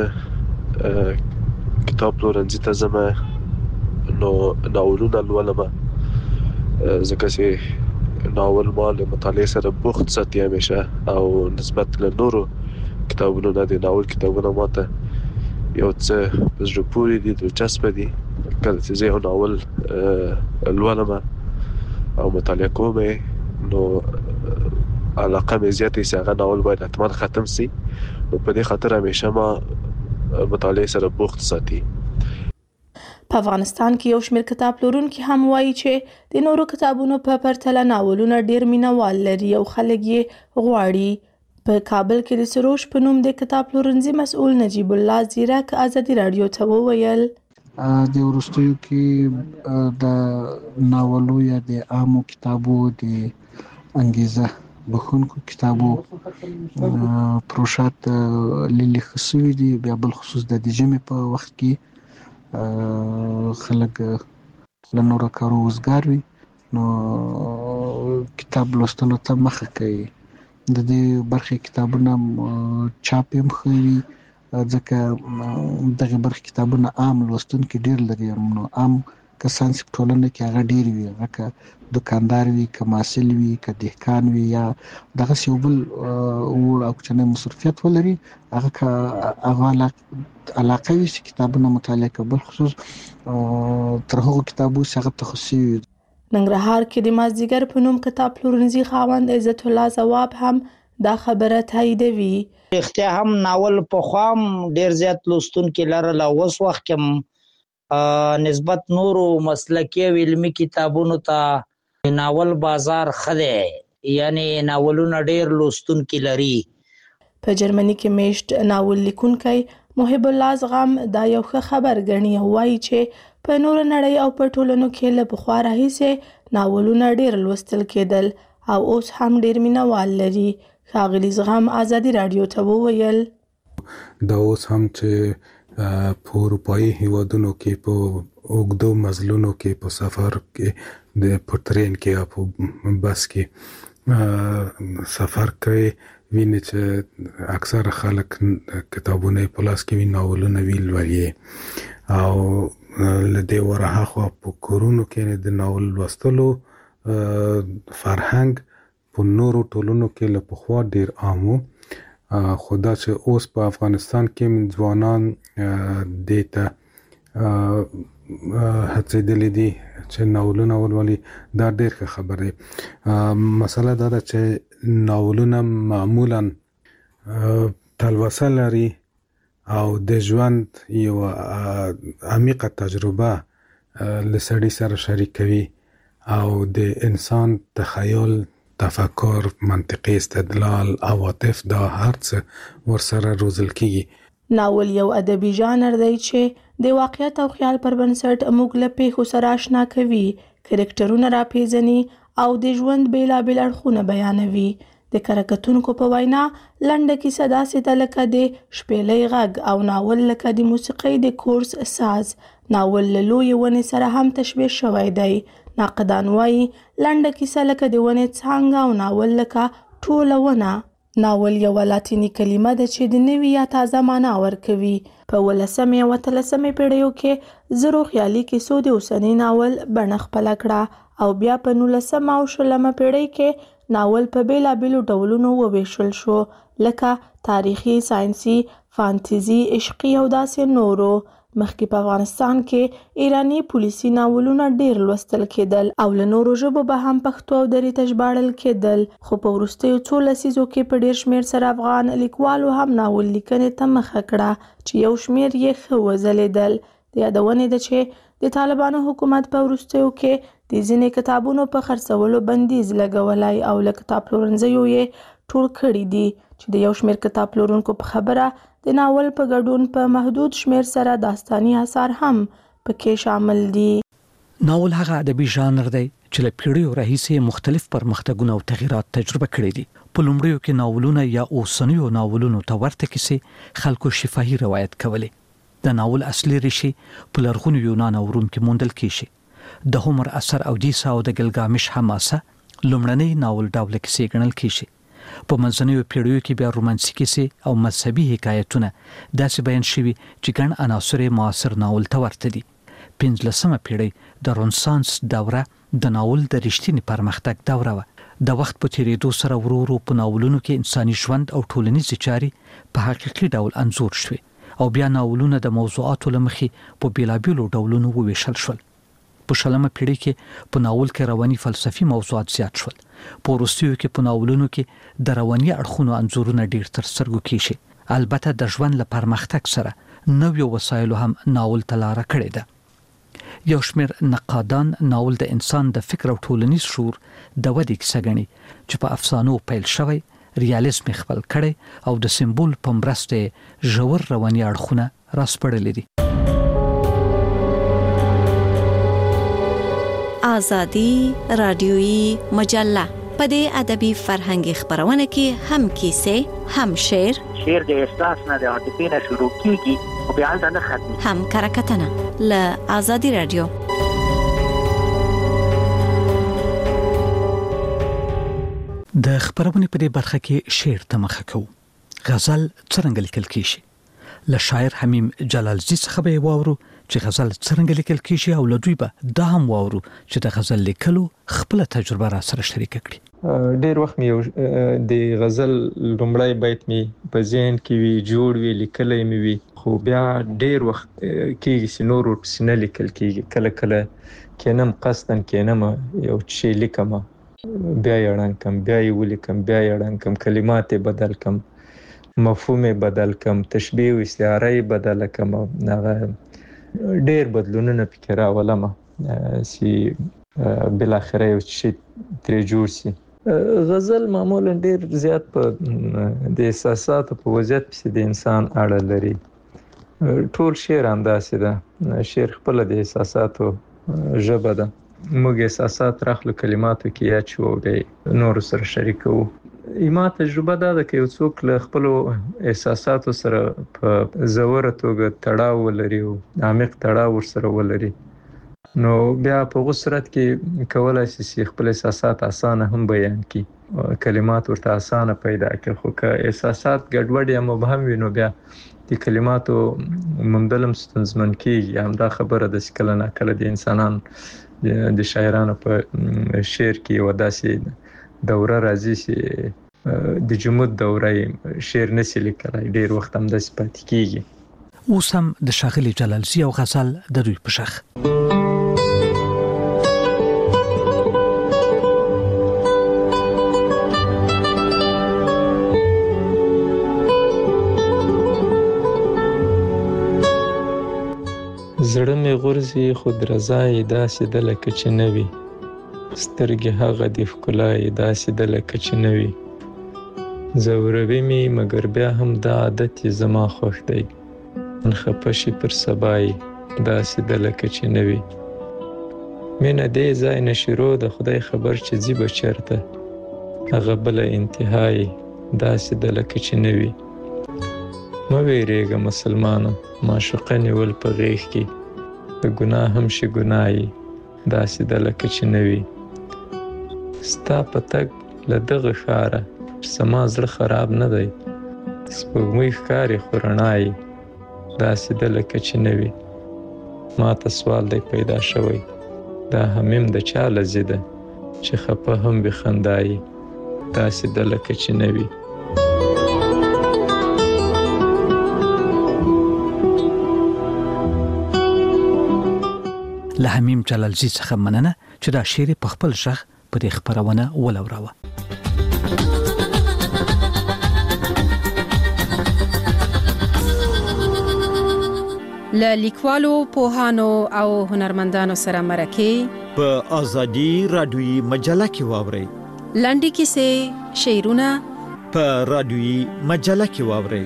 کتاب پلورنځي ته ځم نو ناولونه لولم، ځکه چې ناول ما له مطالعې سره بوخت ساتي همیشه او نسبت له نورو کتابونو نه د ناول کتابونه ماته یو څه په زړه پورې دي، دلچسپه دي. کله چې زه یو ناول لولم او مطالعه کوم نو علاقه مې زیاته چې هغه ناول باید حتما ختم سي، نو په دې خاطر همیشه ما مطالعه سره بوخت ساتي. په افغانستان کې یو شمېر کتاب پلورونکي هم وایي چې د نورو کتابونو په پرتله ناولونه ډېر مینوال لري او خلک یې غواړي. په کابل کې د سروش په نوم د کتاب پلورنځي مسؤل نجیب الله زیرک ازادي راډیو ته وویل د وروستیو کې د ناولو یا د عامو کتابو د انګیزه بخونکو کتابو پروشات لیلی خصوی دي. بیا بل خصوص د ژمي په وخت کې خلک له نورو کارو وزګار وي نو کتاب لوستلو ته مخه کوي. د دې برخې کتابونه چاپ هم ښه وي ځکه دغه برخې کتابونه عام لوستونکي ډېر لري. نو عام کسان چې په ټولنه کې هغه ډېر وي، هغه که دکاندار وي، که محصل وي، که دهقان وي یا دغسې یو بل وړ او کوچنی مصروفیت ولري، هغه که هغه علاقه وي چې کتابونه مطالعه کوي، بالخصوص تر هغو کتابو چې هغه تخصصي وي. ننګرهار کې د مازدیګر په نوم کتاب پلورنځي خاوند عزت الله ځواب هم دا خبره تاییدوي. رښتیا هم ناول پخوا هم ډېر زیات لوستونکي لرل او اوس وخت کې نسبت نورو مسلکي او علمي کتابونو ته ناول بازار ښه دی، یعنی ناولونه ډېر لوستونکي لري. په جرمني کې میشت ناول لیکونکی محب الله زغم دا یو ښه خبر ګڼي او وایي چې په نورو نړۍ او په ټولنو کې له پخوا راهیسې ناولونه ډېر لوستل کېدل او اوس هم ډېر مینوال لري. ښاغلي زغم ازادي راډیو ته وویل دا اوس هم چې په اروپایي هیوادونو کې په اوږدو مزلونو کې په سفر کې د په ټرین کې یا په بس کې سفر کوي ویني چې اکثر خلک کتابونه په لاس کې وي، ناولونه وی لولي او لدې ورهاخوا په کورونو کې د ناول لوستلو فرهنګ په نورو ټولنو کې له پخوا ډېر عام و، خو دا چې اوس په افغانستان کې ځوانان دې ته هڅېدلي دي چې ناولونه ولولي، دا ډېر ښه خبر دی. مسله دا ده چې ناولونه معمولا تلوسه لري او د ژوند یو عمیقه تجربه له سړي سره شریکوي او د انسان تخیل تفکر، منطقي استدلال، عواطف دا هر څه ورسره روزل کیږي. ناول یو ادبي ژانر دی چې د واقعیت او خیال پر بنسټ موږ له پیښو سره آشنا کوي، کرکټرونه راپیژني او د ژوند بیلابیل اړخونه بیانوي. د کارکتونکو په وینا لنډه کیسه داسې ده لکه د شپېلۍ غږ او ناول لکه د موسیقۍ د کورس ساز. ناول له لویې ونې سره هم تشبیه شوی دی. ناقدان وایي لنډه کیسه لکه د ونې څانګه او ناول لکه ټوله ونه. ناول یوه لاتینی کلمه ده چې د نوي یا تازه معنا ورکوي. په 18مې او 18مې پیړیو کې زرو خیالي کیسو د اوسني ناول بڼه خپله کړه او بیا په 19مه او 20مه پیړۍ کې ناول په بیلابیلو ډولونو وویشل شو، لکه تاریخي، ساینسي، فانتزي، عشقي او داسې نورو. مخکې په افغانستان کې ایرانی پولیسي ناولونه ډیر لوستل کېدل او له نورو ژبو به هم پښتو او دري ته ژباړل کېدل، خو په وروستیو څو لسیزو کې په ډیر شمیر سره افغان لیکوالو هم ناول لیکنې ته مخه کړه چې یو شمیر یې ښه وځلیدل. د یادونې ده چې د طالبانو حکومت په وروستیو کې د ځینې کتابونو په خرڅولو بندیز لګولی او له کتاب پلورنځیو یې ټول کړي دي چې د یو شمیر کتاب پلورونکو په خبره د ناول په ګډون په محدود شمیر سره داستاني اثار هم پکې شامل دي. ناول هغه ادبي ژانر دی چې له پیړیو راهیسې مختلف پرمختګونه او تغیرات تجربه کړي دي. په لومړیو کې ناولونه یا اوسنیو ناولونو ته ورته کیسې خلکو شفاهي روایت کولې. د ناول اصلي ریښې په لرغوني یونان او روم کې موندل کیږي. د هومر اثر اودیسه او د ګلګامش حماسه لومړنۍ ناول ډول کیسې ګڼل کیږي. په منځنیو پیړیو کې بیا رومانسي کیسې او مذهبي حکایتونه داسې بیان شوي چې ګڼ عناصر معاصر ناول ته ورته دي. 15مه پیړۍ د رنسانس دوره د ناول د رښتینی پرمختګ دوره وه. د وخت په تیریدو سره ورو ورو په ناولونو کې انساني ژوند او ټولنیزې چارې په حقیقي ډول انځور شوې او بیا ناولونه د موضوعاتو له مخې په بیلابیلو ډولونو وویشل شول. په 20مه پیړۍ کې په ناول کې رواني فلسفي موضوعات زیات شول. په وروستیو کې په ناولونو کې د رواني اړخونو انځورونه ډیر تر سترګو کیږي. البته د ژوند له پرمختګ سره نویو وسایلو هم ناول ته لاره کړې ده. یو شمیر نقادان ناول د انسان د فکر او ټولنیز شعور د ودې کیسه ګڼي چې په افسانو پیل شوی، ریالیزم خپل کړي او د سمبول په مرسته ژور رواني اړخونه راسپړلې دي. آزادی رادیویی مجله په دې ادبي فرهنګي خبرونه کې هم کیسې، هم شعر د احساس نه د عاطفې نه شروع کیږي او بیا نه ختمي، هم کرکټنه له آزادی رادیو. د خبرونه په دې برخه کې شعر ته مخه کوو. غزل څنګه لیکل کیږي؟ له شاعر حمیم جلالزی څخه به واورو چې غزل څنګه لیکل کیږي او له دوی به دا هم واورو چې د غزل لیکلو خپل تجربه را سره شریک کړي. ډیر وخت مې د غزل لومړی بیت مې په ذهن کې وی جوړ وی لیکلې مې وی، خو بیا ډیر وخت کېږي چې نور ورپسې نه لیکل کېږي. کله کله کینم قصدن کینم یو شی لیکم، بیا یې اړن کم، بیا یې ولیکم، بیا یې اړن کم، کلمات بدل کم، مفهوم بدل کم، تشبیه او استعاره بدل کم. هغه ډیر بدلونونه پکې راولم چې بل اخره یو شی ترې جوړ شي. غزل معمولا ډیر زیات په د احساساتو په وضعیت پسې د انسان اړه لري. ټول شعر همداسې ده، شعر خپل د احساساتو ژبه ده. موږ احساسات راخلو کلماتو کې اچو او د نور سره شریکو. ایما تجربه ده چې یو څوک له خپل احساساتو سره په زوره توګه تړاو ولري او عمیق تړاو سره ولري، نو بیا په غوسرت کې کولای شي خپل احساسات اسانه هم بیان کړي، کلمات ورته اسانه پیدا کړي. خو که احساسات ګډوډ یا مبهم وي نو بیا د کلماتو موندلم ستونزمن کېږي. همدا خبره د کله نه کله د انسانانو د شاعرانو په شعر کې یو داسې دوره راځي چې د جمود دوره شعر نشي لیکلای، ډیر وخت هم داسې پاتې کېږي. اوس هم د ښاغلي جلالزی او غزل د دوی په شخ زړه مې غورځي خو درځای داسې ده لکه چې نه وي، سترګې هغه د ښکلا یې داسې ده لکه چې نه وي. ځوروي مې مګر بیا هم دا عادت یې زما خوښ دی. نن خفه شي پر سبا یې داسې ده لکه چې نه وي. مینه دې ځای نه شروع د خدای خبر چې ځي به چېرته. هغه بله انتها یې داسې ده لکه چې نه وي. مه ویرېږه مسلمانه معشوقه نیول په غېږ کې د ګناه هم شي ګناه یې داسې ده لکه چې نه وي. ستا په تګ له دغه ښاره زما زړه خراب نه دی. سپوږمۍ ښکاري خو رڼا یې داسې ده لکه چې نه وي. ما ته سوال دی پیدا شوی دا همیم د چا له ضده چې خفه هم وي خندا یې داسې ده لکه چې نه وي. له حمیم جلالزی څخه مننه چې دا شعر په خپل ژغ په دې خبرونه ولوراوه. له لیکوالو، پوهانو او هنرمندانو سره مرکه په ازادي رادیوي مجله کې واورئ. لنډې کیسې، شعرونه په رادیوي مجله کې واورئ.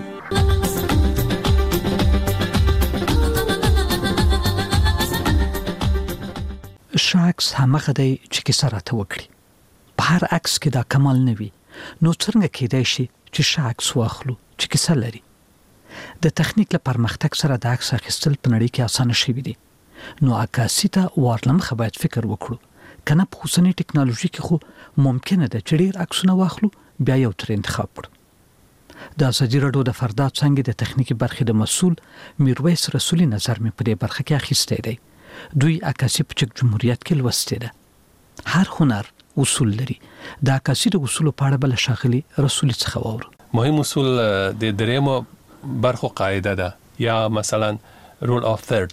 شاکس همغه دی چې کیسه راته وکړي. په هر عکس کې دا کمال نه وي نو څنګه کېدای شي چې شاکس واخلو چې کیسه لري. د تخنیک له پرمختګ سره د عکس اخیستل په نړۍ کې اسانه شوي دي. نو عکاسي ته ورلمخه باید فکر وکړو. کنه په اوسنۍ ټکنالوژي کې خو ممکنه ده چې ډېر عکسونه واخلو بیا یو تر انتخاب کړو. د ازادي راډیو د فردا څنګه د تخنیکی برخې د مسؤل میرویس رسولي نظر مې په دې برخه کې اخیستی دی. دوی عکاسي په چک جمهوریت کې لوستې ده. هر هنر اصول لري. د عکاسي د اصول په اړه بل شاغلي رسولي څخه وورو. مهم اصول د دریمو برخو قاعده ده یا مثلا رول اف ثرد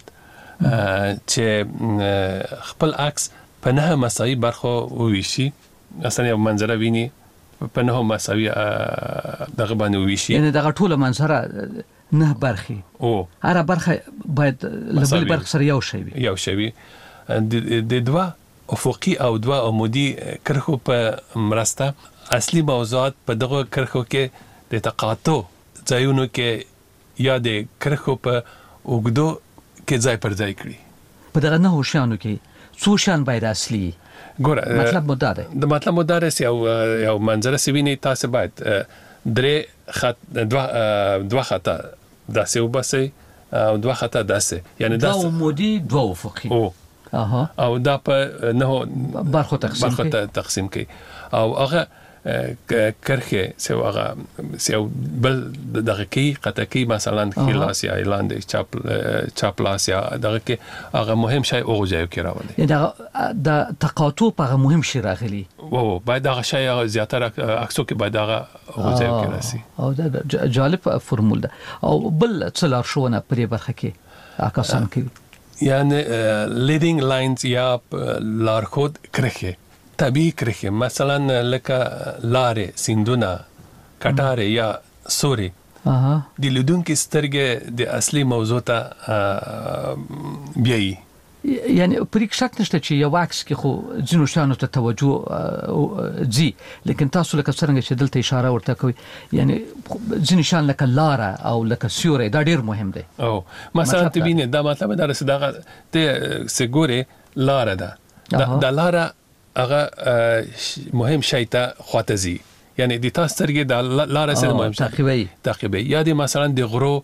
چې خپل عکس په نه مساوي برخو وویشي. اصلا یو منظره ویني په نه مساوي دغه باندې وویشي. یعنی دغه ټوله منظره نه برخي او هر برخه باید لبل برخه سره یو شی وي. یو شی وي. د دوا افقي او دوا عمودي کرخو په مرسته اصلي موضوعات په دغه کرخو کې د تقاطع ځایونو کې یا د کرخو په اوګدو کې ځای پر ځای کړي. په دغه نه هوښیانو کې څو شان باید اصلي ګوره مطلب مو دا دی. د مطلب مو دا رسي او منظره سویني تاسو باید درې خط دوه خطا داسې وبسي او دوه خطا داسې یعنی دا عمودي دوه افقي او دا په نه برخو تقسیم کړي او هغه کرخه سو هغه سو بل دغه کې قطکی مثلا خلاصي ایلاند چاپلاسیا دغه کې هغه مهم شی او ځای کې راولي. دا د تقاطع په مهم شی راغلي. وو باید هغه شی زیاتره عکسو کې باید هغه او ځای کې راسي. او دا جالب فرمول ده. او بل څلار شونه پرې برخه کې عکاسان کوي. یعنی لیدینګ لاینز یا لارخود کرخه طبیعي کرخه مثلا لکه لارې سیندونه کټاره یا سوري د لیدونکو سترګې د اصلي موضوع ته بیایي. یعنی پرې شک نشته چې یو عکس کې خو ځینو شانو ته توجه ځي لیکن تاسو لکه څنګه چې دلته اشاره ورته کوي یعنی ځینو شان لکه لاره او لکه سوري دا ډیر مهم دی. او مثلا تبینه دا مطلب دا رسیدغه ته سګوري لاره ده دا لاره هغه مهم شی ته خاطزي یعنی د تاسو سترګې د لاره سره مهم تعقیبي یا د مثلا د غرو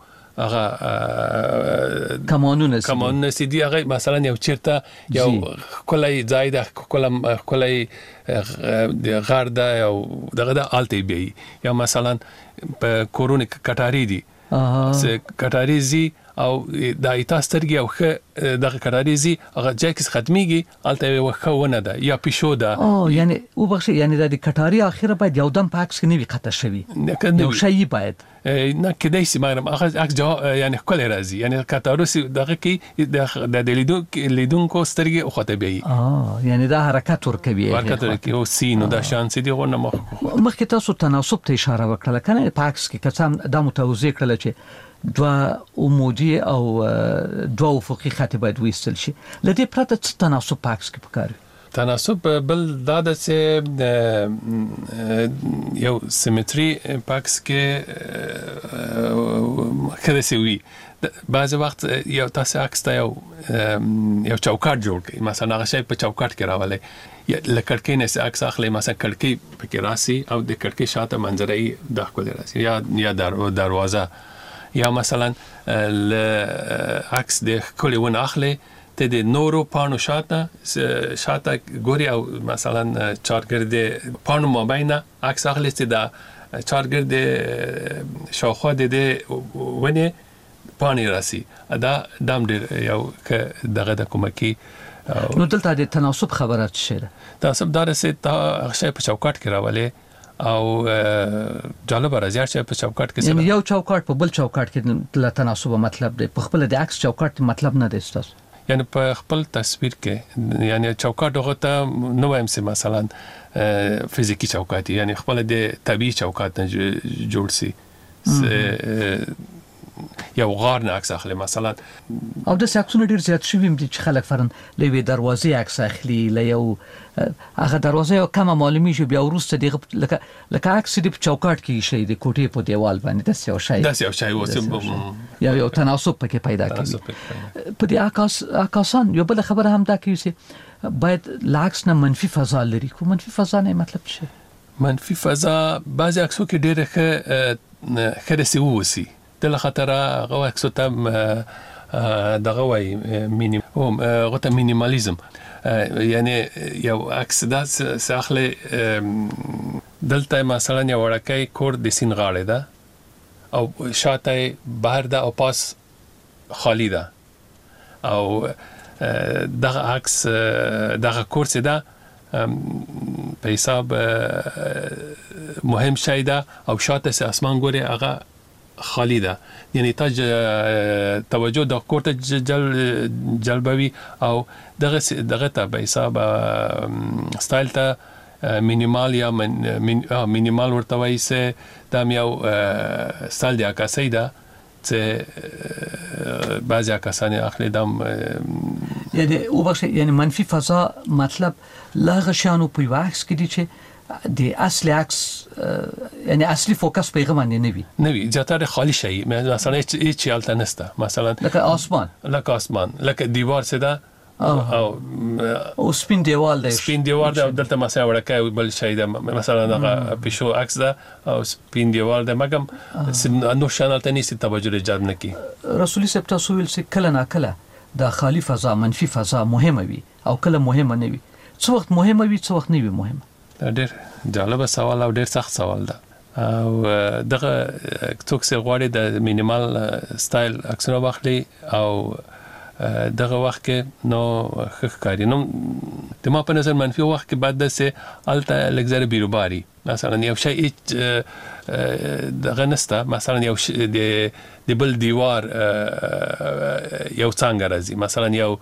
هغه کمانونه سیدی هغه مثلا یو چیرته یو کولای ځای ده کولای غرده او دغه د الټي بي یا مثلا په کورونه کټاری دي کټاریزي او د ایتاسترګي او دغه کټاریزي هغه جکس ختميږي الته وخونه ده یا پښو ده یعنی وبخښي یعنی د کټاری اخیره باید یو دم پاکس کې نه وي خطر شوی نو شي باید نه کدی سي مګرم هغه اکس یعنی کله راځي یعنی کټاروسي دغه کې د لیدونکو سترګي او خطبي یعنی دا حرکت ورکوي او سینو دا شانس دي غو نه مخکې تاسو تناسب ته اشاره وکړه کنه پاکس کې کسان د متوازی کړل چې دوا عمودي او دوا افقي خط باید وېستل شي لدې پرته څه تناسب پاکس کې پکاره تناسب بل دا د یو سیمټري پاکس کې خره سوي بعض وخت یو تاسو عکس ته یو چوکاټ جوړ کړئ مثلا هغه شی په چوکاټ کې راولئ لکړکۍ نه عکس اخلي مثلا کړکۍ پکې راسي او د کړکۍ شاته منظره یې د ښکل راسي یا دروازه یا مثلا عکس د ښکل ون اخلي ته د نورو پانو شاته ګوري او مثلا چارګرد پانو مابینه عکس اخلي چې دا چارګرد شاوخوا د ونه پانی راسي دا دام ډیر یو دغه د کومکی نو دلته د تناسب خبره څه ده تناسب دار سه تا شی په چوکاټ کې راولې او جالب راځي چې په چوکاټ کې یعنی یو چوکاټ په بل چوکاټ کې د تناسب مطلب دی په خپل د عکس چوکاټ مطلب نه دی ستاسو یعنی په خپل تصویر کې یعنی چوکاټ هغه ته نو وایم سي مثلا فزیکی چوکاټ یعنی خپل د طبيعي چوکاټ نه جوړ سي یو غار نه عکس اخلي مثلا او د ساکسونه ډیر زیات شوی دي چې خلک فرن لوي دروازې عکس اخلي ليو هغه دروازه یو کم معلومي شو بیا ورسته دی لکه عکس دی په چوکاټ کې شي د کوټې په دیوال باندې د یو شی یو تناسب پکې پیدا کیږي په دې عکاسان یو بل خبره هم دا کوي چې باید لاکس نه منفي فضا لري کو منفي فضا نه مطلب څه منفي فضا بعض عکسو کې ډیره خره سی وسی د خطر هغه عکسو ته دغه وای مینیمالیزم یعنی یو عکس دا ساخله دلته مثلا یو ورکه کور د سین غاړه ده او شاته بهر ده او پاس خالی ده او دغه عکس دغه کورس ده په حساب مهم شی ده او شاته سه اسمان ګوري هغه خالی ده یعنی توجه د کوټه جلبوي او دغه ته به حساب سټایل ته مینیمال یا مینیمال ورته وایي سه دا یو سټایل دی عکاسي ده چې بعضی عکاسان اخلي دم یعنی او بخش یعنی منفي فضا مطلب لا غشانو په واکس کې دي چې د اصلي عکس یعنی اصلي فوکس پیغام نه وي زیاتره خالی شي مثلا هیڅ حالت نشته مثلا لکه آسمان لکه دیوار سده او سپین دیوال دی دلته مثلا ورکه بل شي ده مثلا دغه پښو عکس ده او سپین دیوال ده مګم نو شانل ته نيسي توجه جذب نکي رسولي صاحب تاسو ویل چې کله نه کله د خالی فضا منفي فضا مهمه وي او کله مهمه نه وي څو وخت مهمه وي څو وخت نه وي مهمه ډېر جالب سوال او ډېر سخت سوال ده او دغه څوک چې غواړي د مینیمال سټایل عکسونه واخلي او دغه وخت کې نو ښکاری نو د ما په نظر منفي وخت کې بعد د سه الته لګزر بیروباري مثلا یو شی دغه نسته مثلا یو د بل دیوار یو څنګه راځي مثلا یو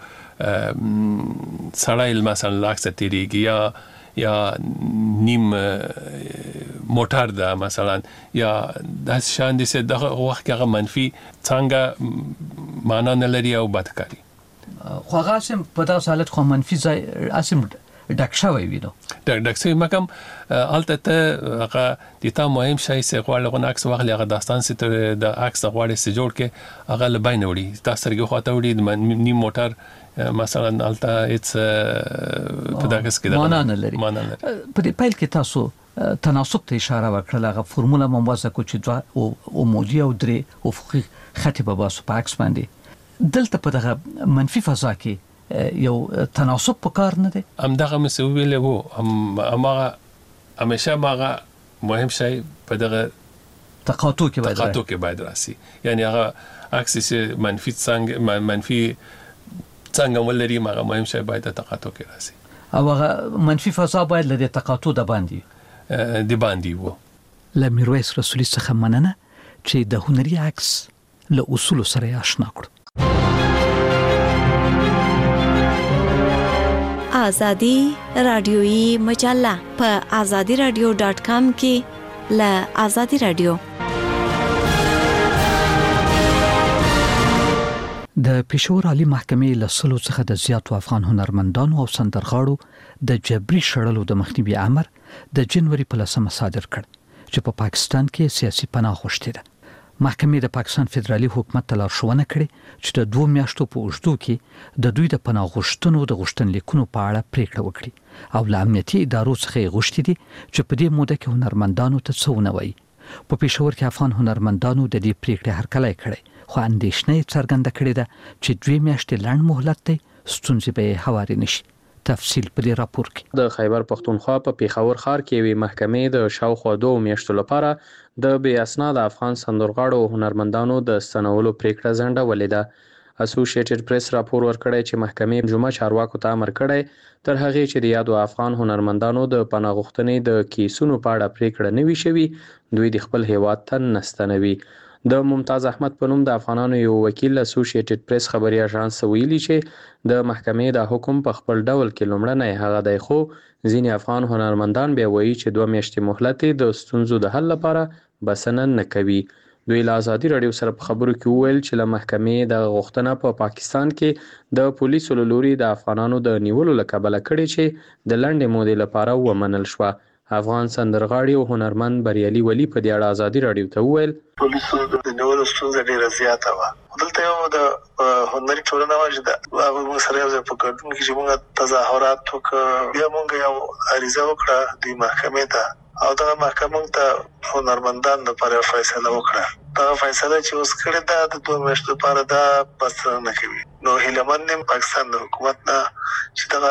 سړایل مثلا لاکس تیریږي یا نیم موټر ده مثلا یا د شان دي سه دغه وخت کې منفي څنګه معنا نه لري او بدکاري خو هغه سم په تاسو حالت خو منفي ځای اسم ډکشوي وینو ډکشوي مکم الته هغه د تا مهم شي سه غواړي عکس واخلي هغه داستان سه د عکس غواړي سه جوړ کې هغه لباین وړي تاسو رګه خواته وړي نیم موټر مثلا الته اټس په دغه کې معنا نه لري په دې پایل کې تاسو تناسب ته اشاره وکړه هغه فرموله موازه کو چې دوه او موجي او درې افقي خط په باسو په عکس باندې دلته په دغه منفي فضا کې یو تناسب په کار نه دی دغه مسویل وو همیشه ماغه مهم شی په دغه تقاطع کې باید راسي یعنی هغه عکس منفي څنګه ولري ماغه مهم شی باید تقاطع کې راسي او هغه منفي فضا باید له تقاطع د باندې وو لمیرویس رسولي څخه مننه چې د هنري عکس له اصول سره آشنا کړ آزادی رادیویی مجله په azadiradio.com کې ل آزادی رادیو د پېښور عالی محکمې له سلو څخه د زیاتو افغان هنرمندانو او سندرغاړو د جبري شړلو د مخنیوي امر د جنوري په 10 صادر کړ چې په پاکستان کې سیاسي پناه غوښتې ده. محکمې د پاکستان فدرالي حکومت ته لارښوونه کړې چې د 2 میاشتو په اوږدو کې د دوی د پناه غوښتنو د غوښتنلیکونو په اړه پریکړه وکړي او له امنیتي ادارو څخه غوښتي دي چې په دې موده کې هنرمندانو ته څه ونه وایي. په پېښور کې افغان هنرمندانو د دې پریکړې هرکلی کړی، خو اندېښنه څرګنده کړې ده چې 2 میاشتې لنډ مهلت دی، ستونزې به هوارې نشي. تفصیل په دې راپور کې. د خیبر پختونخوا په پیښور ښار کې وی محکمې د شاوخوا 2 میاشتو لپاره د بې اسناد افغان سندرغاړو او هنرمندانو د ستنولو پریکړه ځنډولې ده. اسوسییټډ پریس راپور ورکړی چې محکمې جمعه چارواکو ته امر کړی تر هغه چې د یادو افغان هنرمندانو د پناه غوښتنې د کیسونو په اړه پریکړه نوي شوي دوی د خپل هیواد ته نستنوي. د ممتاز احمد په نوم د افغانانو یو وکیل اسوسییټډ پریس خبري اژانس ویلي چې د محکمې د حکم په خپل ډول کې لومړنی هغه دی، خو ځینې افغان هنرمندان بیا وایي چې 2 میاشتې مهلت د ستونزو د حل لپاره بسنه نه کوي. دوی له ازادي راډیو سره په خبرو کې وویل چې له محکمې د غوښتنه په پاکستان کې د پولیسو له لوري د افغانانو د نیولو له کبله کړې چې د لنډې مودې لپاره ومنل شوه. افغان سندرغاړي او هنرمند بریالي ولی په دې اړه ازادي راډیو ته وویل پولیسو د نیولو ستونزه ډیره زیاته وه. دلته یو د هنري ټولنه وه چې د هغوی موږ سره یو ځای په ګډون کې چې موږ تظاهرات وکړه، بیا موږ یو عریضه وکړه دوی محکمې ته او دغه محکمه ته هنرمندان لپاره فیصله وکړه. دغه فیصله چې اوس کړې ده د 2 میاشتو لپاره دا بسنه نه کوي. نو هیلهمند یم پاکستان د حکومت نه چې دغه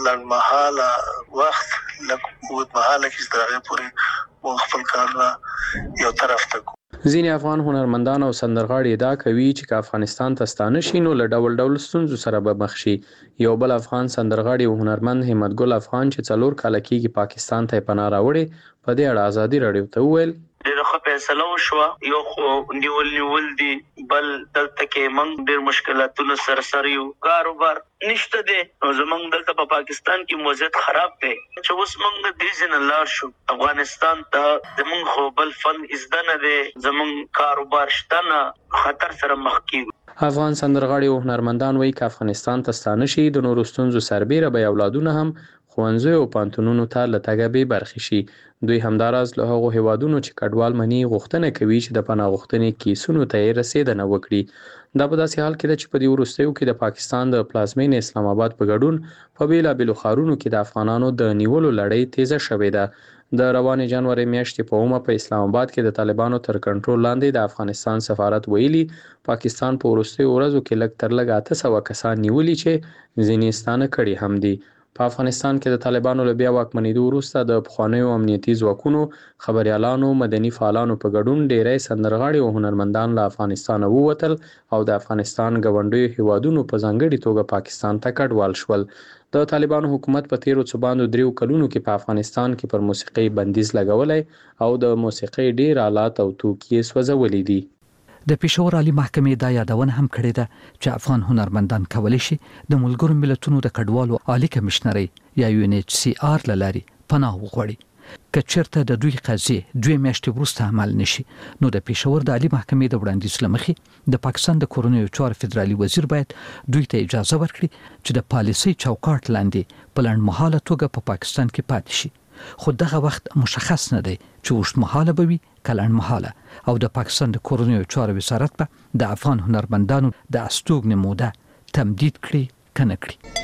لنډمهاله وخت لږ اوږدمهاله کې چې تر هغې پورې موږ خپل کارونه یو طرف ته کړو. ځینې افغان هنرمندان او سندرغاړي ادعا کوي چې که افغانستان ته ستانه شي نو له ډول ډول ستونزو سره به مخ شي. یو بل افغان سندرغاړي او هنرمند همت ګل افغان چې 4 کاله کېږي پاکستان ته پناه راوړې په دې اړه ازادي راډیو ته وویل ډېره ښه فیصله وشوه. یو خو نیول دي، بل دلته کې موږ ډېر مشکلاتونه سره یو کاروبار نشته دی. نو زموږ دلته په پاکستان کې وضعیت خراب دی چې اوس موږ د دې ځای نه لاړ شو افغانستان ته. زموږ خو بل فن زده نه دی، زموږ کاروبار شته نه، خطر سره مخ کېږو. افغان سندرغاړي او هنرمندان وایي که افغانستان ته ستانه شي د نورو ستونزو سربیره به اولادونه هم ښوونځیو او پوهنتونونو ته له تګه بې برخې شي. دوی همداراز له هغو هیوادونو چې کډوال مني غوښتنه کوي چې د پناه غوښتنې کیسونو ته یې رسېدنه وکړي. دا په داسې حال کې ده چې په دې وروستیو کې د پاکستان د پلازمینې اسلام آباد په ګډون په بېلابېلو ښارونو کې د افغانانو د نیولو لړۍ تیزه شوې ده. د روانې جنوري میاشتې په اومه په اسلام آباد کې د طالبانو تر کنټرول لاندې د افغانستان سفارت ویلي پاکستان په وروستیو ورځو کې لږ تر لږه 800 کسان نیولي چې ځینې ستانه کړي هم دي. په افغانستان کې د طالبانو له بیا واکمنېدو وروسته د پخوانیو امنیتي ځواکونو، خبریالانو، مدني فعالانو په ګډون ډیری سندرغاړي او هنرمندان له افغانستانه ووتل او د افغانستان ګاونډیو هیوادونو په ځانګړي توګه پاکستان ته کډوال شول. د طالبانو حکومت په تیرو څو باندې 3 کلونو کې په افغانستان کې پر موسیقي بندیز لګولی او د موسیقي ډیر آلات او توکي سوځولي دي. د پېښور عالی محکمې دا یادونه هم کړې ده چې افغان هنرمندان کولی شي د ملګرو ملتونو د کډوالو عالی کمشنري یا UNHCR له لارې پناه وغواړي. که چېرته د دوی قضیې 2 میاشتې وروسته عمل نشي نو د پېښور د عالی محکمې د وړاندیز له مخې د پاکستان د کورنیو چارو فدرالي وزیر باید دوی ته اجازه ورکړي چې د پالیسۍ چوکاټ لاندې په لنډمهاله توګه په پاکستان کې پاتې شي. خو دغه وخت مشخص نه دی چې اوږدمهاله به وي که لنډمهاله او د پاکستان د کورنیو چارو وزارت به د افغان هنرمندانو د استوګنې موده تمدید کړي که نه کړي.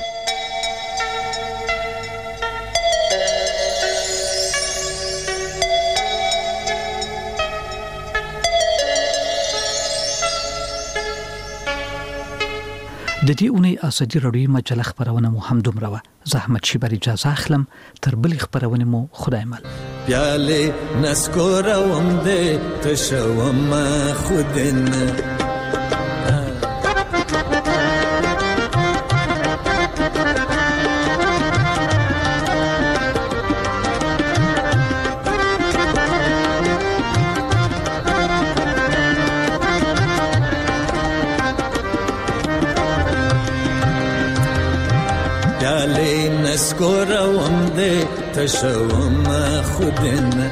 د دې اونۍ ازادي راډیو مجله خبرونه مو هم دومره وه. زه احمد شیبر اجازه اخلم تر بلې خبرونه مو خدای مل. پیالې نسکوروم دې تشوم خودنه نسکوروم دې تشوم خودنه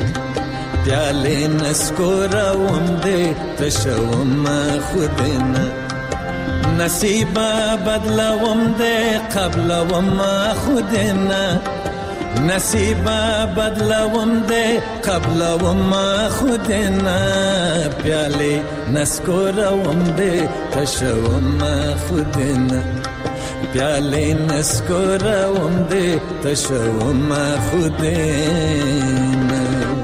پیالې نسکوروم دې تشوم خودنه نصیب بدلوم دې قبلوم خودنا نصیب بدلوم دې قبلوم خودنا پیاله نسکوروم دې تشوم خودنا پیاله نسکوروم دې تشوم خودنا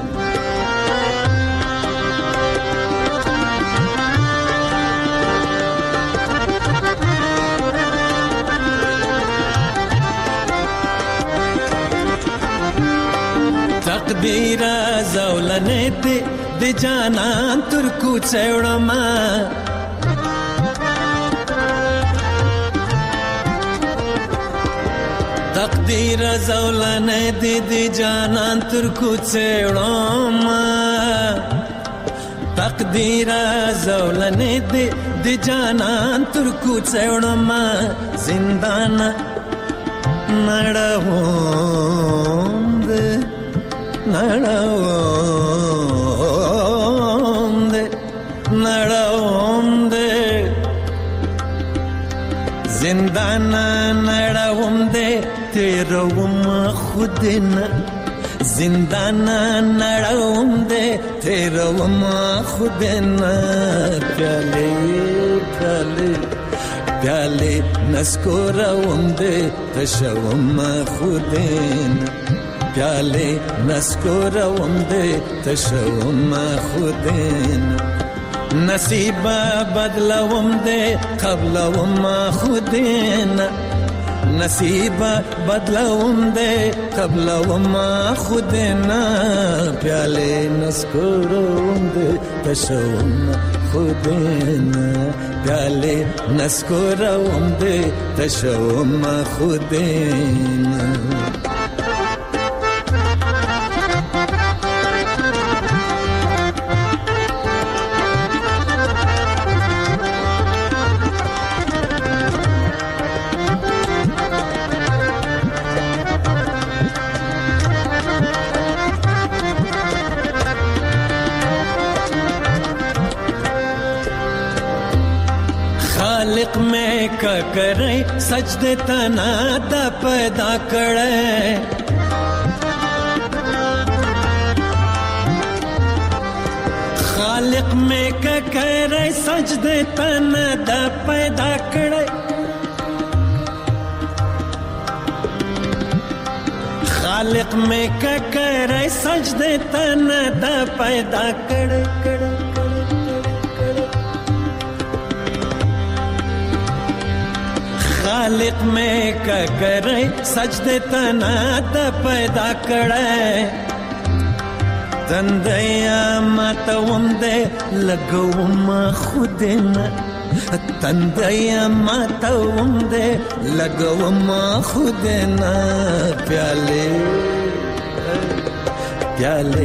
تقدیر زولنه د جانان تر کوڅه وړما تقدیر زولنه د جانان تر کوڅه وړما تقدیر زولنه د جانان تر کوڅه وړما زندان نړوم نړوم دې زندان نړوم دې تیروم خودنا زندان نړوم دې تیروم خودنا پیاله پیاله پیاله نسکوروم دې تشوم خودنا پیاله نسکوروم دې تشوم خودنا نصیب بدلوم دې قبلوم خودنا نصیب بدلوم دې قبلوم خودنا پیاله نسکوروم دې تشوم خودنا پیاله نسکوروم دې تشوم خودنا خالق میں کا کرے سجدے تنا دا پیدا کرے خالق میں کا کرے سجدے تنا دا پیدا کرے خالق میں کا کرے سجدے تنا دا پیدا کرے خالق میں کا کرے سجدے تنا دا پیدا کرے تندیا ماتوم دے لگوم خودنا تندیا ماتوم دے لگوم خودنا پیالے پیالے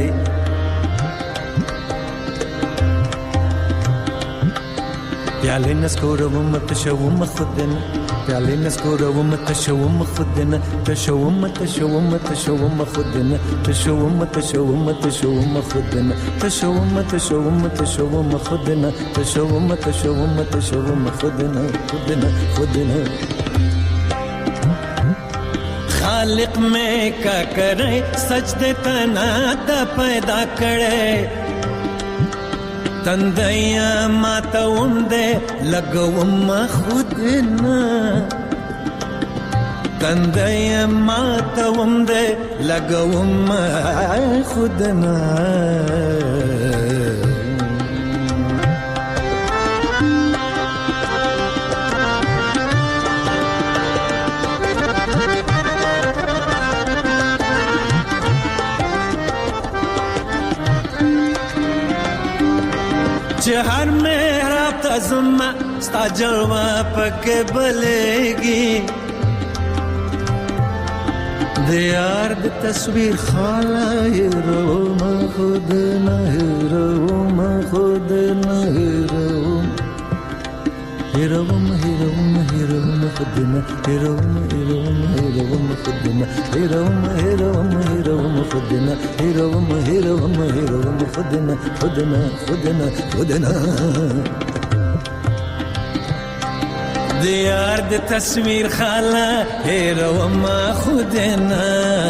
پیالے نسکوروم تشوم خودنا پیاله نسکوروم تشوم خودنا تشوم تشوم تشوم خودنا تشوم تشوم تشوم خودنا تشوم تشوم تشوم خودنا تشوم تشوم تشوم خودنا خودنا خودنا خالق میں کا کرے سجدے تنا دا پیدا کرے تندیا ماتوم دے لگوم خودنا تندیا ماتوم دے لگوم خودنا हर मेहराब तज़ुम्मा स्ता जलवा पके बलेगी दियार दी तस्वीर खाला हीरो खुद न हीरो खुद न हीरो हीरो हीरो हीरो खुद न हीरो हीरो हीरो खुद न हीरो हीरो हीरो खुद न हीरो हीरो हीरो खुद न खुद न खुद न खुद न دیار د تصویر خاله هیروم خودنا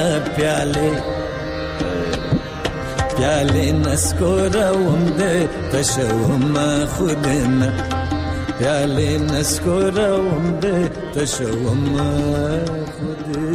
پیاله نسکوروم د تشوم خودنا پیاله نسکوروم د تشوم خودنا